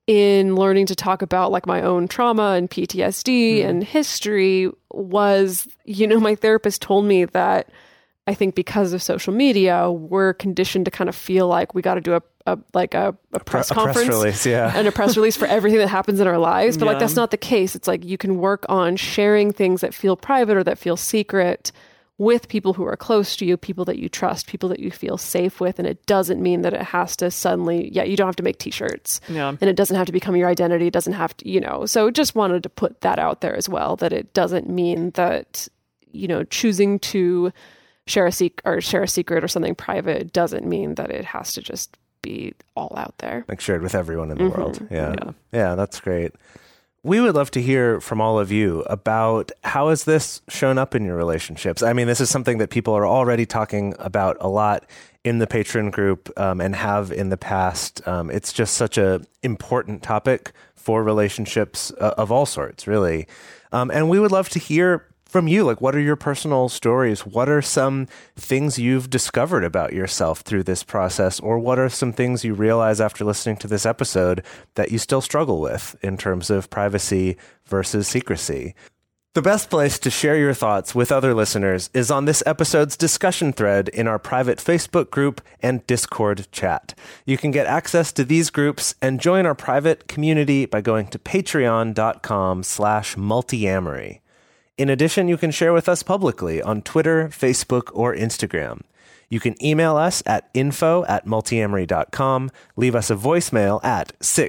in learning to talk about, like, my own trauma and PTSD and history. Was, my therapist told me that I think because of social media, we're conditioned to kind of feel like we got to do a press conference release, and a press release for everything that happens in our lives. But like, that's not the case. It's like, you can work on sharing things that feel private or that feel secret with people who are close to you, people that you trust, people that you feel safe with. And it doesn't mean that it has to suddenly, you don't have to make T-shirts. And it doesn't have to become your identity. It doesn't have to, so just wanted to put that out there as well, that it doesn't mean that, choosing to share a secret or something private doesn't mean that it has to just be all out there. Like, shared with everyone in the world. Yeah, that's great. We would love to hear from all of you about how has this shown up in your relationships. I mean, this is something that people are already talking about a lot in the Patreon group and have in the past. It's just such a important topic for relationships of all sorts, really. And we would love to hear from you. Like, what are your personal stories? What are some things you've discovered about yourself through this process? Or what are some things you realize after listening to this episode that you still struggle with in terms of privacy versus secrecy? The best place to share your thoughts with other listeners is on this episode's discussion thread in our private Facebook group and Discord chat. You can get access to these groups and join our private community by going to patreon.com/multiamory. In addition, you can share with us publicly on Twitter, Facebook, or Instagram. You can email us at info@multiamory.com, leave us a voicemail at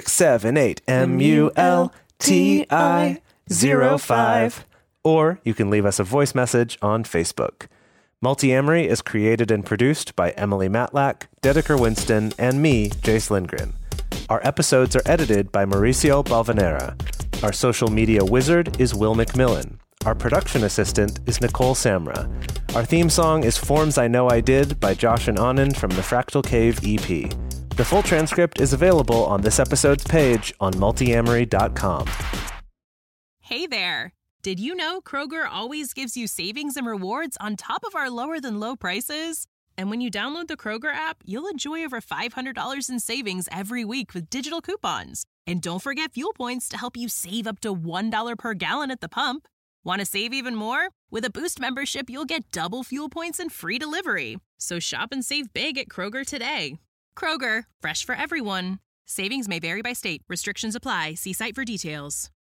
678-MULTI-05, or you can leave us a voice message on Facebook. Multiamory is created and produced by Emily Matlack, Dedeker Winston, and me, Jace Lindgren. Our episodes are edited by Mauricio Balvanera. Our social media wizard is Will McMillan. Our production assistant is Nicole Samra. Our theme song is Forms I Know I Did by Josh and Anand from the Fractal Cave EP. The full transcript is available on this episode's page on multiamory.com. Hey there! Did you know Kroger always gives you savings and rewards on top of our lower-than-low prices? And when you download the Kroger app, you'll enjoy over $500 in savings every week with digital coupons. And don't forget fuel points to help you save up to $1 per gallon at the pump. Want to save even more? With a Boost membership, you'll get double fuel points and free delivery. So shop and save big at Kroger today. Kroger, fresh for everyone. Savings may vary by state. Restrictions apply. See site for details.